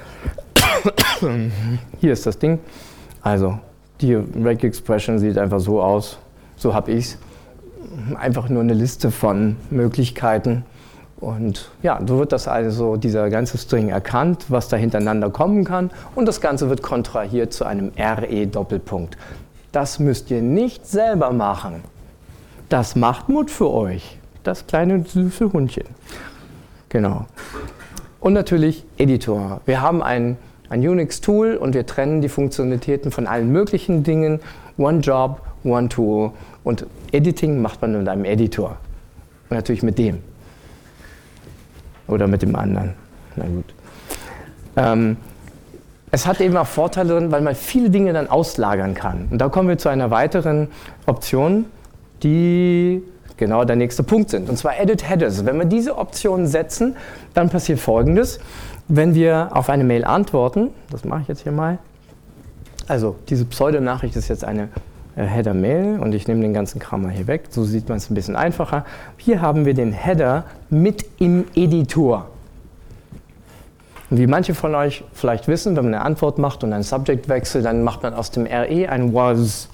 Hier ist das Ding. Also die Regular Expression sieht einfach so aus, so habe ich es. Einfach nur eine Liste von Möglichkeiten. Und ja, so wird das also, dieser ganze String erkannt, was da hintereinander kommen kann. Und das Ganze wird kontrahiert zu einem R E-Doppelpunkt. Das müsst ihr nicht selber machen. Das macht Mut für euch. Das kleine süße Hundchen. Genau. Und natürlich Editor. Wir haben ein, ein Unix-Tool und wir trennen die Funktionalitäten von allen möglichen Dingen. One Job, One Tool. Und Editing macht man mit einem Editor. Und natürlich mit dem. Oder mit dem anderen. Na gut. Ähm, es hat eben auch Vorteile drin, weil man viele Dinge dann auslagern kann. Und da kommen wir zu einer weiteren Option, die genau der nächste Punkt sind. Und zwar Edit Headers. Wenn wir diese Option setzen, dann passiert Folgendes. Wenn wir auf eine Mail antworten, das mache ich jetzt hier mal. Also diese Pseudonachricht ist jetzt eine äh, Header-Mail und ich nehme den ganzen Kram mal hier weg. So sieht man es ein bisschen einfacher. Hier haben wir den Header mit im Editor. Und wie manche von euch vielleicht wissen, wenn man eine Antwort macht und einen Subject wechselt, dann macht man aus dem R E ein was.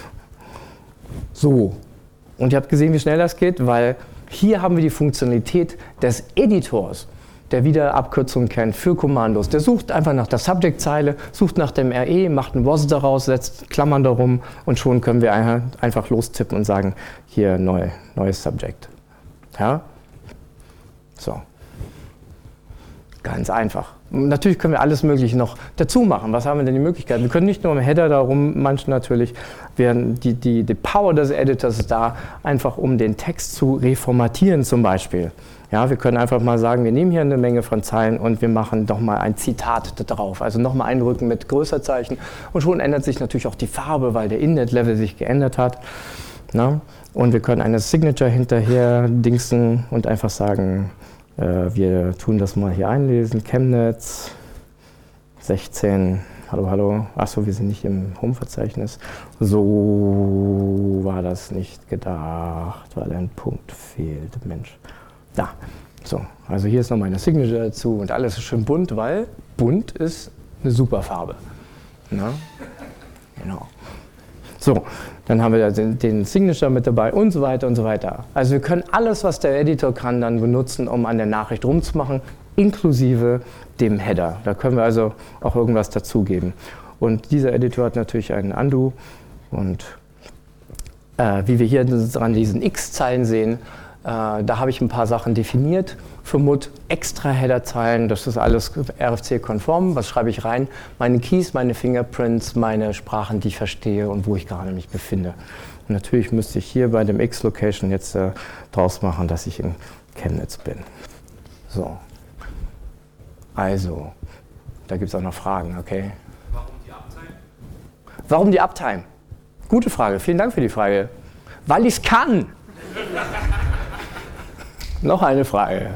So. Und ihr habt gesehen, wie schnell das geht, weil hier haben wir die Funktionalität des Editors, der wieder Abkürzungen kennt für Kommandos. Der sucht einfach nach der Subject-Zeile, sucht nach dem R E, macht ein was daraus, setzt Klammern darum und schon können wir einfach lostippen und sagen, hier neu, neues Subject. Ja? So. Ganz einfach. Und natürlich können wir alles Mögliche noch dazu machen. Was haben wir denn die Möglichkeiten? Wir können nicht nur im Header darum, manche natürlich, während die, die, die Power des Editors ist da, einfach um den Text zu reformatieren zum Beispiel. Ja, wir können einfach mal sagen, wir nehmen hier eine Menge von Zeilen und wir machen doch mal ein Zitat da drauf. Also nochmal einrücken mit Größerzeichen und schon ändert sich natürlich auch die Farbe, weil der Inlet-Level sich geändert hat. Na? Und wir können eine Signature hinterher dingsen und einfach sagen, wir tun das mal hier einlesen. Chemnitz sechzehn, hallo, hallo. Achso, wir sind nicht im Home-Verzeichnis. So war das nicht gedacht, weil ein Punkt fehlt. Mensch. Da. So, also hier ist noch meine Signature dazu und alles ist schön bunt, weil bunt ist eine super Farbe. Na? Genau. So, dann haben wir den, den Signature mit dabei und so weiter und so weiter. Also wir können alles, was der Editor kann, dann benutzen, um an der Nachricht rumzumachen, inklusive dem Header. Da können wir also auch irgendwas dazugeben. Und dieser Editor hat natürlich einen Undo und äh, wie wir hier an diesen X-Zeilen sehen, äh, da habe ich ein paar Sachen definiert. Für Mut extra Header-Zeilen, das ist alles R F C-konform. Was schreibe ich rein? Meine Keys, meine Fingerprints, meine Sprachen, die ich verstehe und wo ich gerade mich befinde. Und natürlich müsste ich hier bei dem X-Location jetzt äh, draus machen, dass ich in Chemnitz bin. So. Also, da gibt es auch noch Fragen, okay?
Warum die Uptime?
Warum die Uptime? Gute Frage, vielen Dank für die Frage. Weil ich es kann. Noch eine Frage.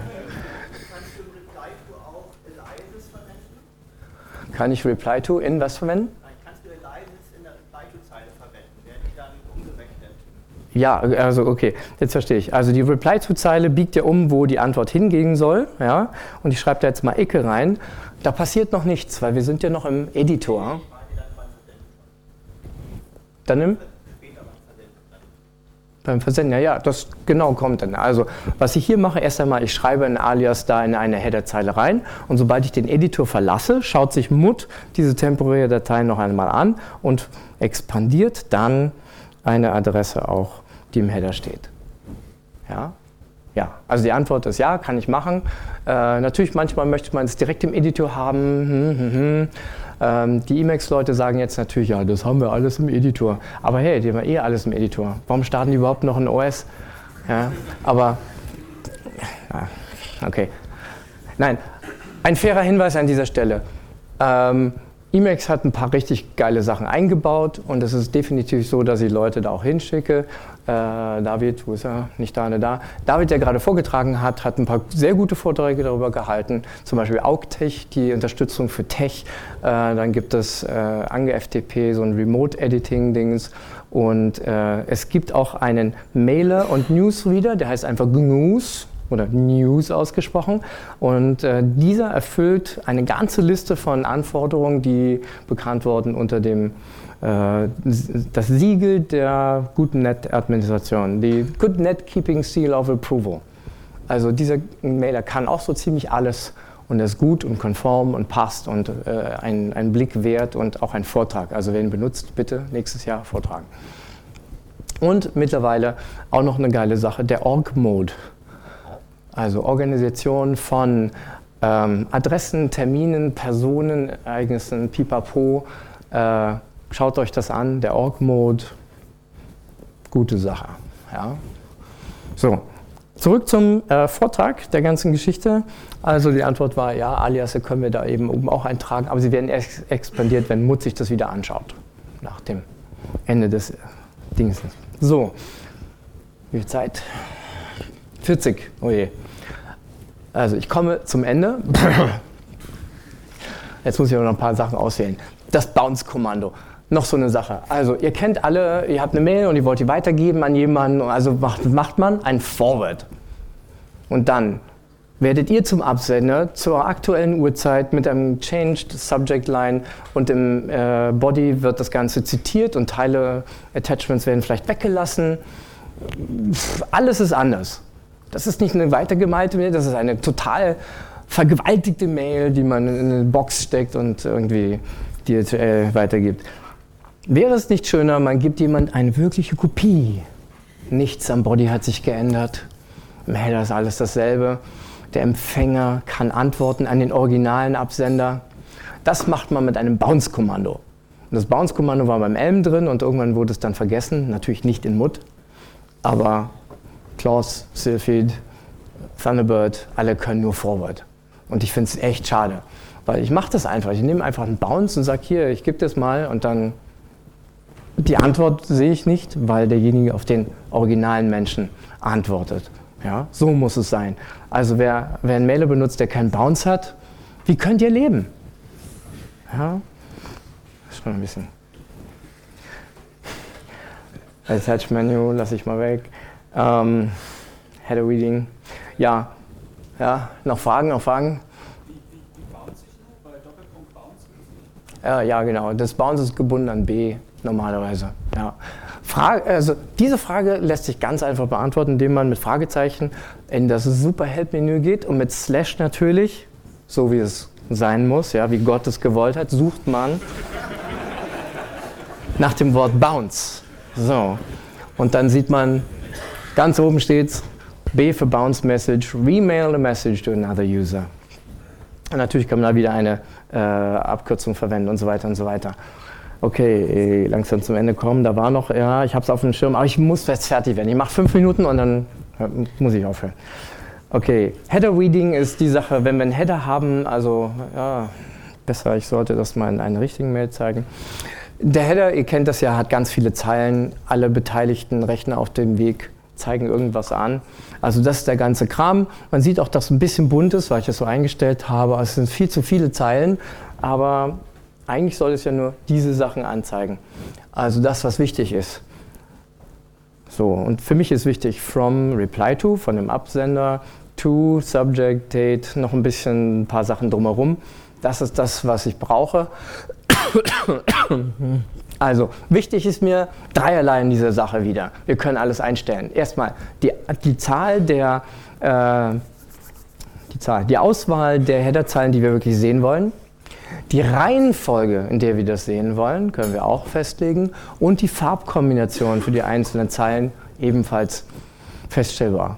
Kann ich Reply to in was verwenden?
Kannst du Aliases in der Reply to Zeile verwenden? Werden die dann umgerechnet?
Ja, also okay, jetzt verstehe ich. Also die Reply-to-Zeile biegt ja um, wo die Antwort hingehen soll. Ja? Und ich schreibe da jetzt mal Icke rein. Da passiert noch nichts, weil wir sind ja noch im Editor. Dann im? Beim Versenden, ja, ja, das genau kommt dann. Also, was ich hier mache, erst einmal, ich schreibe ein Alias da in eine Header-Zeile rein und sobald ich den Editor verlasse, schaut sich Mut diese temporäre Datei noch einmal an und expandiert dann eine Adresse auch, die im Header steht. Ja? Ja, also die Antwort ist ja, kann ich machen. Äh, natürlich, manchmal möchte man es direkt im Editor haben. Hm, hm, hm. Ähm, die Emacs-Leute sagen jetzt natürlich, ja, das haben wir alles im Editor. Aber hey, die haben ja eh alles im Editor. Warum starten die überhaupt noch ein O S? Ja, aber, ja, okay. Nein, ein fairer Hinweis an dieser Stelle. Ähm, Emacs hat ein paar richtig geile Sachen eingebaut und es ist definitiv so, dass ich Leute da auch hinschicke. Äh, David, wo ist er? Nicht da, ne, da. David, der gerade vorgetragen hat, hat ein paar sehr gute Vorträge darüber gehalten. Zum Beispiel AugTech, die Unterstützung für Tech. Äh, dann gibt es äh, AngeFTP, F T P, so ein Remote-Editing-Dings. Und äh, es gibt auch einen Mailer- und Newsreader, der heißt einfach G N U S. Oder News ausgesprochen. Und äh, dieser erfüllt eine ganze Liste von Anforderungen, die bekannt wurden unter dem äh, das Siegel der guten Net-Administration, die Good Net Keeping Seal of Approval. Also dieser Mailer kann auch so ziemlich alles und er ist gut und konform und passt und äh, ein, ein Blick wert und auch ein Vortrag. Also wer ihn benutzt, bitte nächstes Jahr vortragen. Und mittlerweile auch noch eine geile Sache, der Org-Mode. Also Organisation von ähm, Adressen, Terminen, Personen, Ereignissen, pipapo. Äh, schaut euch das an, der Org-Mode, gute Sache. Ja. So, zurück zum äh, Vortrag der ganzen Geschichte. Also die Antwort war, ja, Aliasse können wir da eben oben auch eintragen, aber sie werden ex expandiert, wenn Mut sich das wieder anschaut, nach dem Ende des äh, Dings. So, wie viel Zeit? vierzig, oh je. Also ich komme zum Ende. Jetzt muss ich aber noch ein paar Sachen auswählen. Das Bounce-Kommando, noch so eine Sache. Also ihr kennt alle, ihr habt eine Mail und ihr wollt die weitergeben an jemanden. Also macht, macht man ein Forward. Und dann werdet ihr zum Absender zur aktuellen Uhrzeit mit einem Changed Subject Line und im äh, Body wird das Ganze zitiert und Teile, Attachments werden vielleicht weggelassen. Alles ist anders. Das ist nicht eine weitergemalte Mail, das ist eine total vergewaltigte Mail, die man in eine Box steckt und irgendwie D H L weitergibt. Wäre es nicht schöner, man gibt jemand eine wirkliche Kopie? Nichts am Body hat sich geändert. Im Header ist alles dasselbe. Der Empfänger kann antworten an den originalen Absender. Das macht man mit einem Bounce-Kommando. Und das Bounce-Kommando war beim Elm drin und irgendwann wurde es dann vergessen. Natürlich nicht in Mut, aber Claus, Sylphid, Thunderbird, alle können nur Forward. Und ich finde es echt schade, weil ich mache das einfach. Ich nehme einfach einen Bounce und sage, hier, ich gebe das mal und dann die Antwort sehe ich nicht, weil derjenige auf den originalen Menschen antwortet. Ja, so muss es sein. Also wer, wer einen Mailer benutzt, der keinen Bounce hat, wie könnt ihr leben? Ja, schon ein bisschen. Attach Menu lasse ich mal weg. Ähm, Header Reading. Ja, ja, noch Fragen, noch Fragen?
Wie, wie, wie bounce ich noch? Bei Doppelpunkt bounce?
Ja, ja, genau. Das Bounce ist gebunden an B normalerweise. Ja. Frage, also diese Frage lässt sich ganz einfach beantworten, indem man mit Fragezeichen in das Super-Help-Menü geht und mit Slash natürlich, so wie es sein muss, ja, wie Gott es gewollt hat, sucht man nach dem Wort Bounce. So. Und dann sieht man, ganz oben steht B für Bounce Message, Remail a message to another user. Und natürlich kann man da wieder eine äh, Abkürzung verwenden und so weiter und so weiter. Okay, langsam zum Ende kommen. Da war noch, ja, ich habe es auf dem Schirm, aber ich muss jetzt fertig werden. Ich mache fünf Minuten und dann ja, muss ich aufhören. Okay, Header Reading ist die Sache, wenn wir einen Header haben, also ja, besser, ich sollte das mal in einer richtigen Mail zeigen. Der Header, ihr kennt das ja, hat ganz viele Zeilen. Alle beteiligten Rechner auf dem Weg zeigen irgendwas an. Also das ist der ganze Kram. Man sieht auch, dass es ein bisschen bunt ist, weil ich das so eingestellt habe. Es sind viel zu viele Zeilen, aber eigentlich soll es ja nur diese Sachen anzeigen. Also das, was wichtig ist. So, und für mich ist wichtig from reply to, von dem Absender, to subject, date, noch ein bisschen ein paar Sachen drumherum. Das ist das, was ich brauche. Also, wichtig ist mir dreierlei in dieser Sache wieder. Wir können alles einstellen. Erstmal die, die Zahl der, äh, die Zahl, die Auswahl der Headerzeilen, die wir wirklich sehen wollen. Die Reihenfolge, in der wir das sehen wollen, können wir auch festlegen. Und die Farbkombination für die einzelnen Zeilen ebenfalls feststellbar.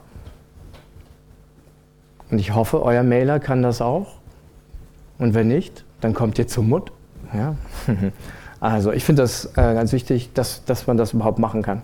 Und ich hoffe, euer Mailer kann das auch. Und wenn nicht, dann kommt ihr zum Mut. Ja? Also ich finde das äh, ganz wichtig, dass, dass man das überhaupt machen kann.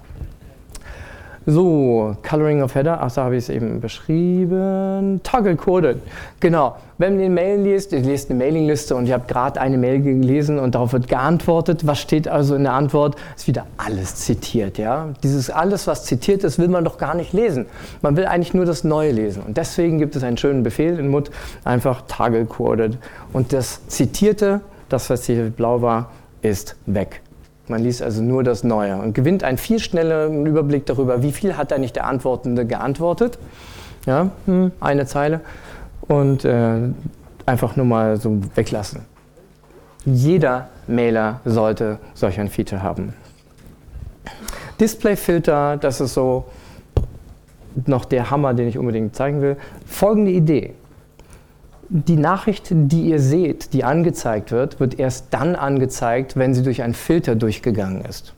So, Coloring of Header, ach, da habe ich es eben beschrieben. Toggle Coded, genau. Wenn ihr eine Mail liest, ihr lest eine Mailingliste und ihr habt gerade eine Mail gelesen und darauf wird geantwortet. Was steht also in der Antwort? Ist wieder alles zitiert, ja. Dieses alles, was zitiert ist, will man doch gar nicht lesen. Man will eigentlich nur das Neue lesen. Und deswegen gibt es einen schönen Befehl in M U T, einfach Toggle Coded. Und das Zitierte, das was hier blau war, ist weg. Man liest also nur das Neue und gewinnt einen viel schnelleren Überblick darüber, wie viel hat eigentlich der Antwortende geantwortet. Ja, eine Zeile. Und äh, einfach nur mal so weglassen. Jeder Mailer sollte solch ein Feature haben. Displayfilter, das ist so noch der Hammer, den ich unbedingt zeigen will. Folgende Idee. Die Nachricht, die ihr seht, die angezeigt wird, wird erst dann angezeigt, wenn sie durch einen Filter durchgegangen ist.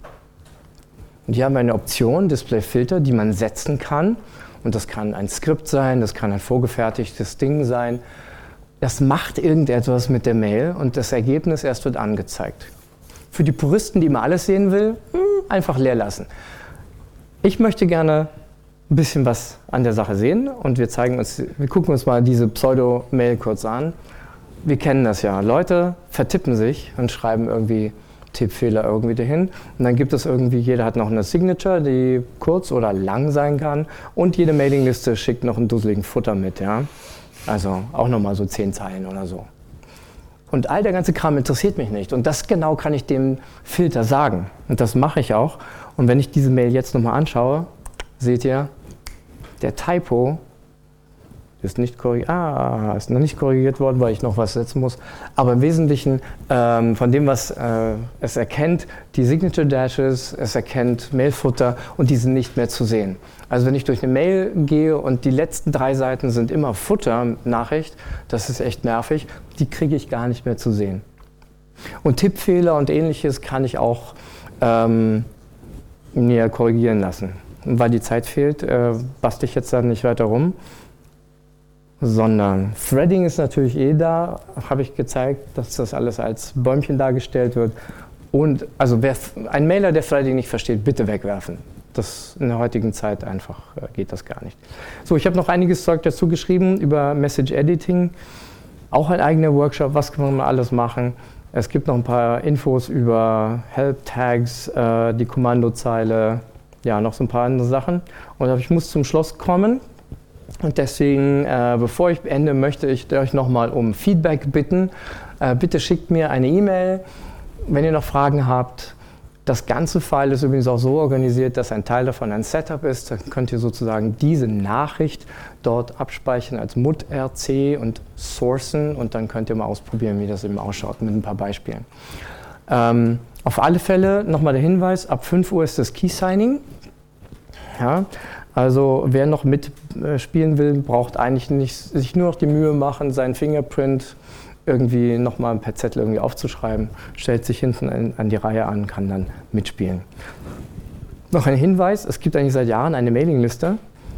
Und hier haben wir eine Option, Display Filter, die man setzen kann. Und das kann ein Skript sein, das kann ein vorgefertigtes Ding sein. Das macht irgendetwas mit der Mail und das Ergebnis erst wird angezeigt. Für die Puristen, die immer alles sehen will, einfach leer lassen. Ich möchte gerne ein bisschen was an der Sache sehen und wir zeigen uns, wir gucken uns mal diese Pseudo-Mail kurz an. Wir kennen das ja. Leute vertippen sich und schreiben irgendwie Tippfehler irgendwie dahin. Und dann gibt es irgendwie, jeder hat noch eine Signature, die kurz oder lang sein kann. Und jede Mailingliste schickt noch einen dusseligen Futter mit. Ja? Also auch nochmal so zehn Zeilen oder so. Und all der ganze Kram interessiert mich nicht. Und das genau kann ich dem Filter sagen. Und das mache ich auch. Und wenn ich diese Mail jetzt nochmal anschaue, seht ihr, der Typo ist nicht korrigiert, ah, ist noch nicht korrigiert worden, weil ich noch was setzen muss. Aber im Wesentlichen ähm, von dem, was äh, es erkennt, die Signature Dashes, es erkennt Mailfooter und die sind nicht mehr zu sehen. Also wenn ich durch eine Mail gehe und die letzten drei Seiten sind immer Footer-Nachricht, das ist echt nervig, die kriege ich gar nicht mehr zu sehen. Und Tippfehler und ähnliches kann ich auch ähm, mir korrigieren lassen. Und weil die Zeit fehlt, äh, bastel ich jetzt dann nicht weiter rum, sondern Threading ist natürlich eh da, habe ich gezeigt, dass das alles als Bäumchen dargestellt wird. Und also wer, ein Mailer, der Threading nicht versteht, bitte wegwerfen. Das in der heutigen Zeit einfach äh, geht das gar nicht. So, ich habe noch einiges Zeug dazu geschrieben über Message Editing, auch ein eigener Workshop, was kann man alles machen. Es gibt noch ein paar Infos über Help-Tags, äh, die Kommandozeile, ja, noch so ein paar andere Sachen. Und ich muss zum Schluss kommen. Und deswegen, äh, bevor ich beende, möchte ich euch nochmal um Feedback bitten. Äh, bitte schickt mir eine E-Mail, wenn ihr noch Fragen habt. Das ganze File ist übrigens auch so organisiert, dass ein Teil davon ein Setup ist. Dann könnt ihr sozusagen diese Nachricht dort abspeichern als M U T R C und sourcen. Und dann könnt ihr mal ausprobieren, wie das eben ausschaut, mit ein paar Beispielen. Ähm, Auf alle Fälle nochmal der Hinweis, ab fünf Uhr ist das Key-Signing. Ja, also wer noch mitspielen will, braucht eigentlich nicht, sich nur noch die Mühe machen, seinen Fingerprint irgendwie nochmal per Zettel irgendwie aufzuschreiben, stellt sich hinten an, an die Reihe an, kann dann mitspielen. Noch ein Hinweis, es gibt eigentlich seit Jahren eine Mailingliste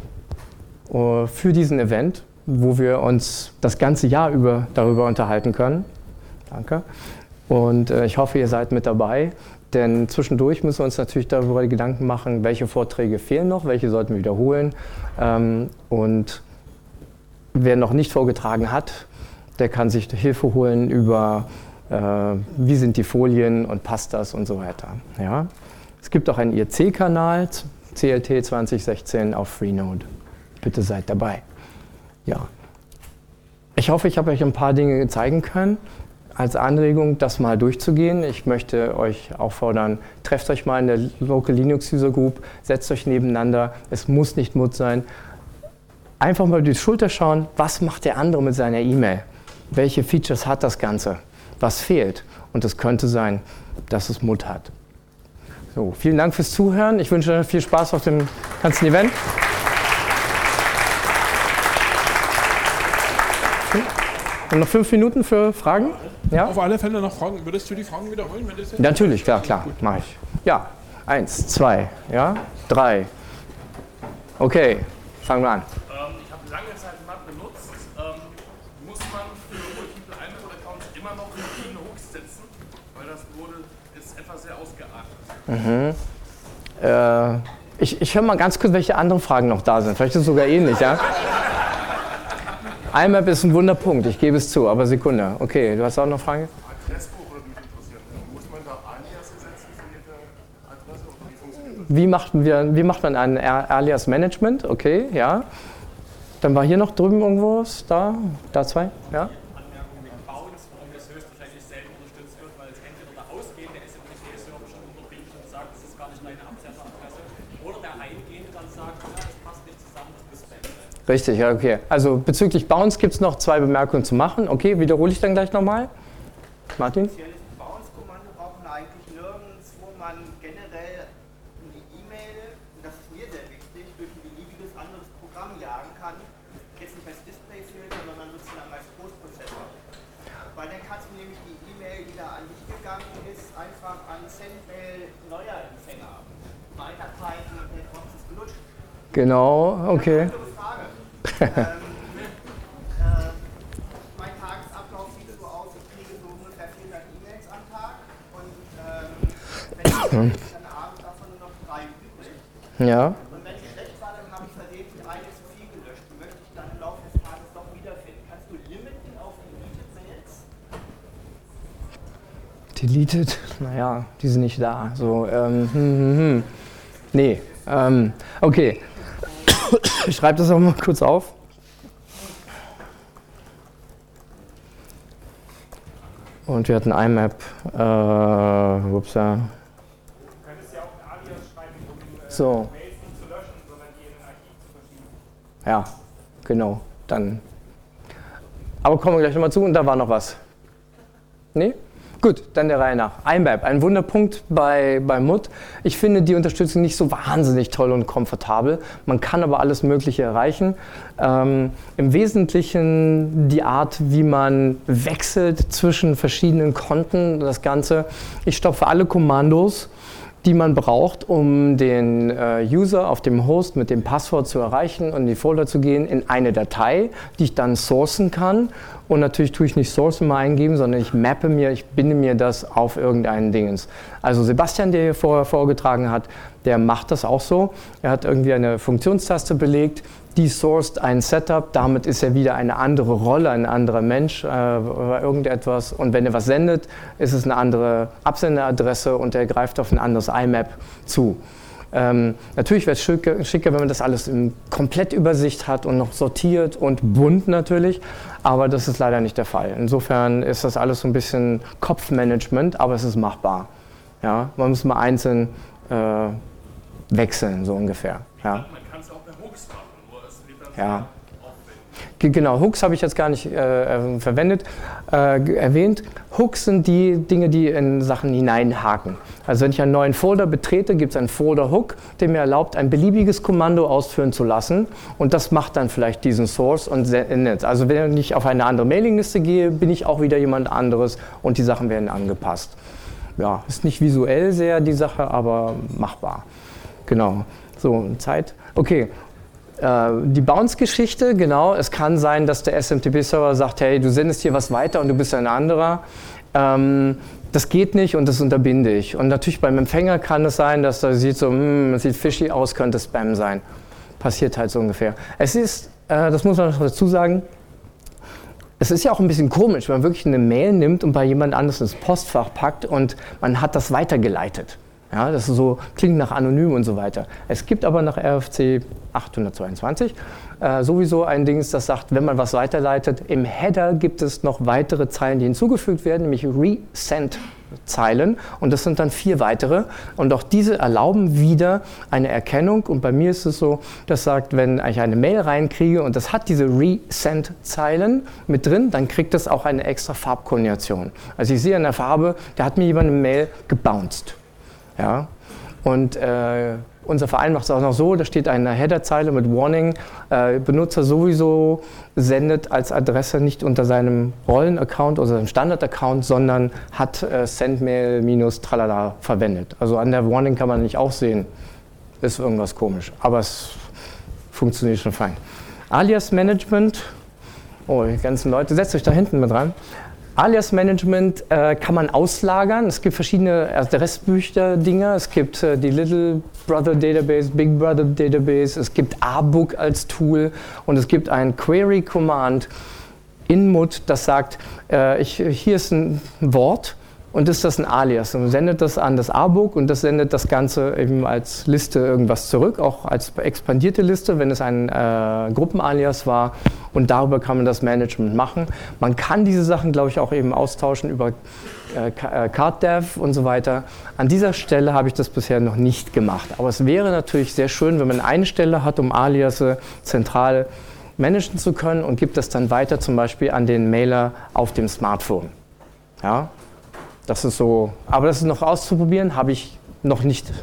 uh, für diesen Event, wo wir uns das ganze Jahr über darüber unterhalten können. Danke. Und äh, ich hoffe, ihr seid mit dabei, denn zwischendurch müssen wir uns natürlich darüber Gedanken machen, welche Vorträge fehlen noch, welche sollten wir wiederholen. Ähm, und wer noch nicht vorgetragen hat, der kann sich Hilfe holen über, äh, wie sind die Folien und passt das und so weiter. Ja? Es gibt auch einen I R C-Kanal, C L T zwanzig sechzehn auf Freenode. Bitte seid dabei. Ja. Ich hoffe, ich habe euch ein paar Dinge zeigen können. als Anregung, das mal durchzugehen. Ich möchte euch auffordern, trefft euch mal in der Local Linux User Group, setzt euch nebeneinander, es muss nicht Mut sein. Einfach mal durch die Schulter schauen, was macht der andere mit seiner E-Mail? Welche Features hat das Ganze? Was fehlt? Und es könnte sein, dass es Mut hat. So, vielen Dank fürs Zuhören. Ich wünsche euch viel Spaß auf dem ganzen Event. Und noch fünf Minuten für Fragen? Ja?
Auf alle Fälle noch Fragen. Würdest du die Fragen wiederholen, wenn das jetzt?
Natürlich, klar, klar, mache ich. Ja, eins, zwei, ja, drei. Okay, fangen wir an.
Ähm, ich habe lange Zeit Map benutzt. Ähm, muss man für Multiple iMap-Accounts immer noch verschiedene Hooks setzen? Weil das wurde, ist etwas sehr ausgeartet.
Mhm. Äh, ich ich höre mal ganz kurz, welche anderen Fragen noch da sind. Vielleicht ist es sogar ähnlich, ja? IMAP ist ein Wunderpunkt, ich gebe es zu, aber Sekunde. Okay, du hast auch noch eine Frage?
Adressbuch würde mich interessieren. Muss man da Alias setzen für jede Adresse oder wie funktioniert das?
Wie macht, wir, wie macht man ein Alias-Management? Okay, ja. Dann war hier noch drüben irgendwo was, da, da zwei, ja.
Anmerkung mit Bounce, warum das höchstwahrscheinlich selten unterstützt wird, weil es entweder der ausgehende S M T P-Server schon unterbricht und sagt, das ist gar nicht deine Absenderadresse, oder der eingehende dann sagt, ja, das passt nicht zusammen, das ist Spam.
Richtig, ja, okay. Also bezüglich Bounce gibt es noch zwei Bemerkungen zu machen. Okay, wiederhole ich dann gleich nochmal. Martin?
Spezielles Bounce-Kommando braucht man eigentlich nirgends, wo man generell eine E-Mail, und das ist mir sehr wichtig, durch ein beliebiges anderes Programm jagen kann. Jetzt nicht als Display-Filter, sondern nutzen dann als Postprozessor. Weil dann kannst du nämlich die E-Mail, die da an dich gegangen ist, einfach an Sendmail neuer Empfänger weiterleiten und der Box ist gelutscht.
Genau, okay.
ähm, äh, mein Tagesablauf sieht so aus, ich kriege so ungefähr vierhundert E-Mails am Tag und ähm, wenn ich dann abends davon nur noch drei übrig.
Ja.
Und wenn ich schlecht war, dann habe ich versehentlich eine zu viel gelöscht. Die möchte ich dann im Laufe des Tages doch wiederfinden. Kannst du limiten auf Deleted Mails?
Deleted? Naja, die sind nicht da. So, ähm, hm, hm, hm. Nee, ähm, okay. Ich schreibe das auch mal kurz auf. Und wir hatten IMAP. Äh, ups, ja.
Du könntest ja auch ein Alias schreiben, um äh,
So.
Mails nicht zu löschen, sondern die in ein Archiv zu verschieben.
Ja, genau. Dann. Aber kommen wir gleich nochmal zu und da war noch was. Nee? Gut, dann der Reihe nach. IMAP, ein Wunderpunkt bei, bei M U T. Ich finde die Unterstützung nicht so wahnsinnig toll und komfortabel. Man kann aber alles Mögliche erreichen. Ähm, Im Wesentlichen die Art, wie man wechselt zwischen verschiedenen Konten, das Ganze. Ich stopfe alle Kommandos, die man braucht, um den äh, User auf dem Host mit dem Passwort zu erreichen und in die Folder zu gehen, in eine Datei, die ich dann sourcen kann. Und natürlich tue ich nicht Source immer eingeben, sondern ich mappe mir, ich binde mir das auf irgendeinen Dingens. Also Sebastian, der hier vorher vorgetragen hat, der macht das auch so. Er hat irgendwie eine Funktionstaste belegt, die sourced ein Setup, damit ist er wieder eine andere Rolle, ein anderer Mensch äh, oder irgendetwas. Und wenn er was sendet, ist es eine andere Absenderadresse und er greift auf ein anderes IMAP zu. Ähm, natürlich wäre es schicker, schicker, wenn man das alles in Komplettübersicht hat und noch sortiert und bunt natürlich, aber das ist leider nicht der Fall. Insofern ist das alles so ein bisschen Kopfmanagement, aber es ist machbar. Ja? Man muss mal einzeln äh, wechseln, so ungefähr. Ja?
Man kann es auch per Hooks machen, nur es wird dann
Ja.
aufwendig.
Genau, Hooks habe ich jetzt gar nicht äh, verwendet, äh, erwähnt. Hooks sind die Dinge, die in Sachen hineinhaken. Also wenn ich einen neuen Folder betrete, gibt es einen Folder-Hook, der mir erlaubt, ein beliebiges Kommando ausführen zu lassen. Und das macht dann vielleicht diesen Source und sendet. Also wenn ich auf eine andere Mailingliste gehe, bin ich auch wieder jemand anderes und die Sachen werden angepasst. Ja, ist nicht visuell sehr die Sache, aber machbar. Genau. So, Zeit. Okay. Die Bounce-Geschichte, genau, es kann sein, dass der S M T P-Server sagt, hey, du sendest hier was weiter und du bist ein anderer. Ähm, das geht nicht und das unterbinde ich. Und natürlich beim Empfänger kann es sein, dass er sieht so, hm, das sieht fishy aus, könnte Spam sein. Passiert halt so ungefähr. Es ist, äh, das muss man noch dazu sagen, es ist ja auch ein bisschen komisch, wenn man wirklich eine Mail nimmt und bei jemand anderes ins Postfach packt und man hat das weitergeleitet. Ja, das ist so, klingt nach anonym und so weiter. Es gibt aber nach R F C achthundertzweiundzwanzig äh, sowieso ein Ding, das sagt, wenn man was weiterleitet, im Header gibt es noch weitere Zeilen, die hinzugefügt werden, nämlich Resend-Zeilen. Und das sind dann vier weitere. Und auch diese erlauben wieder eine Erkennung. Und bei mir ist es so, das sagt, wenn ich eine Mail reinkriege und das hat diese Resend-Zeilen mit drin, dann kriegt das auch eine extra Farbkoordination. Also ich sehe in der Farbe, da hat mir jemand eine Mail gebounced. Ja? Und äh, unser Verein macht es auch noch so, da steht eine Headerzeile mit Warning, äh, Benutzer sowieso sendet als Adresse nicht unter seinem Rollen-Account oder seinem Standard-Account, sondern hat äh, Sendmail-Tralala verwendet. Also an der Warning kann man nicht auch sehen, ist irgendwas komisch, aber es funktioniert schon fein. Alias-Management, oh, die ganzen Leute, setzt euch da hinten mit rein. Alias-Management äh, kann man auslagern. Es gibt verschiedene Adressbücher-Dinger. Es gibt äh, die Little Brother Database, Big Brother Database. Es gibt A B O K als Tool und es gibt ein Query-Command in M U T, das sagt, äh, ich, hier ist ein Wort und ist das ein Alias. Und sendet das an das A B O K und das sendet das Ganze eben als Liste irgendwas zurück, auch als expandierte Liste, wenn es ein äh, Gruppenalias war. Und darüber kann man das Management machen. Man kann diese Sachen, glaube ich, auch eben austauschen über äh, CardDev und so weiter. An dieser Stelle habe ich das bisher noch nicht gemacht. Aber es wäre natürlich sehr schön, wenn man eine Stelle hat, um Aliasse zentral managen zu können und gibt das dann weiter zum Beispiel an den Mailer auf dem Smartphone. Ja, das ist so. Aber das ist noch auszuprobieren, habe ich noch nicht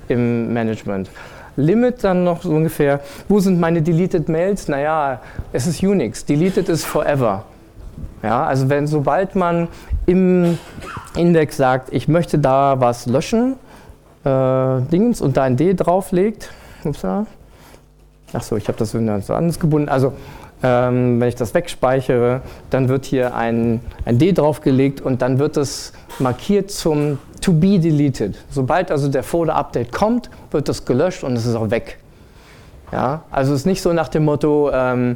im Management. Limit dann noch so ungefähr, wo sind meine deleted Mails? Naja, es ist Unix, deleted is forever. Ja, also wenn, sobald man im Index sagt, ich möchte da was löschen, äh, Dings und da ein D drauflegt, upsa, achso, ich habe das so anders gebunden, also ähm, wenn ich das wegspeichere, dann wird hier ein, ein D draufgelegt und dann wird es markiert zum To be deleted. Sobald also der Folder-Update kommt, wird das gelöscht und es ist auch weg. Ja? Also es ist nicht so nach dem Motto, ähm,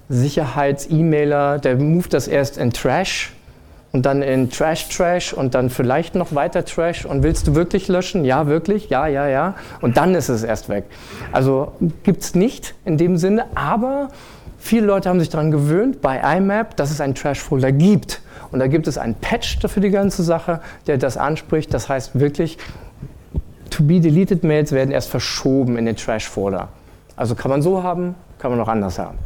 Sicherheits-E-Mailer, der moved das erst in Trash und dann in Trash-Trash und dann vielleicht noch weiter Trash und willst du wirklich löschen? Ja, wirklich? Ja, ja, ja. Und dann ist es erst weg. Also gibt es nicht in dem Sinne, aber viele Leute haben sich daran gewöhnt, bei I M A P, dass es einen Trash-Folder gibt. Und da gibt es einen Patch für die ganze Sache, der das anspricht. Das heißt wirklich, To-be-deleted Mails werden erst verschoben in den Trash-Folder. Also kann man so haben, kann man auch anders haben.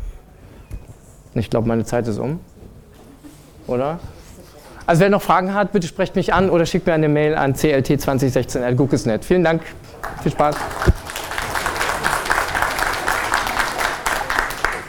Ich glaube, meine Zeit ist um. Oder? Also wer noch Fragen hat, bitte sprecht mich an oder schickt mir eine Mail an c l t zwanzig sechzehn at googlesnet. Vielen Dank, viel Spaß.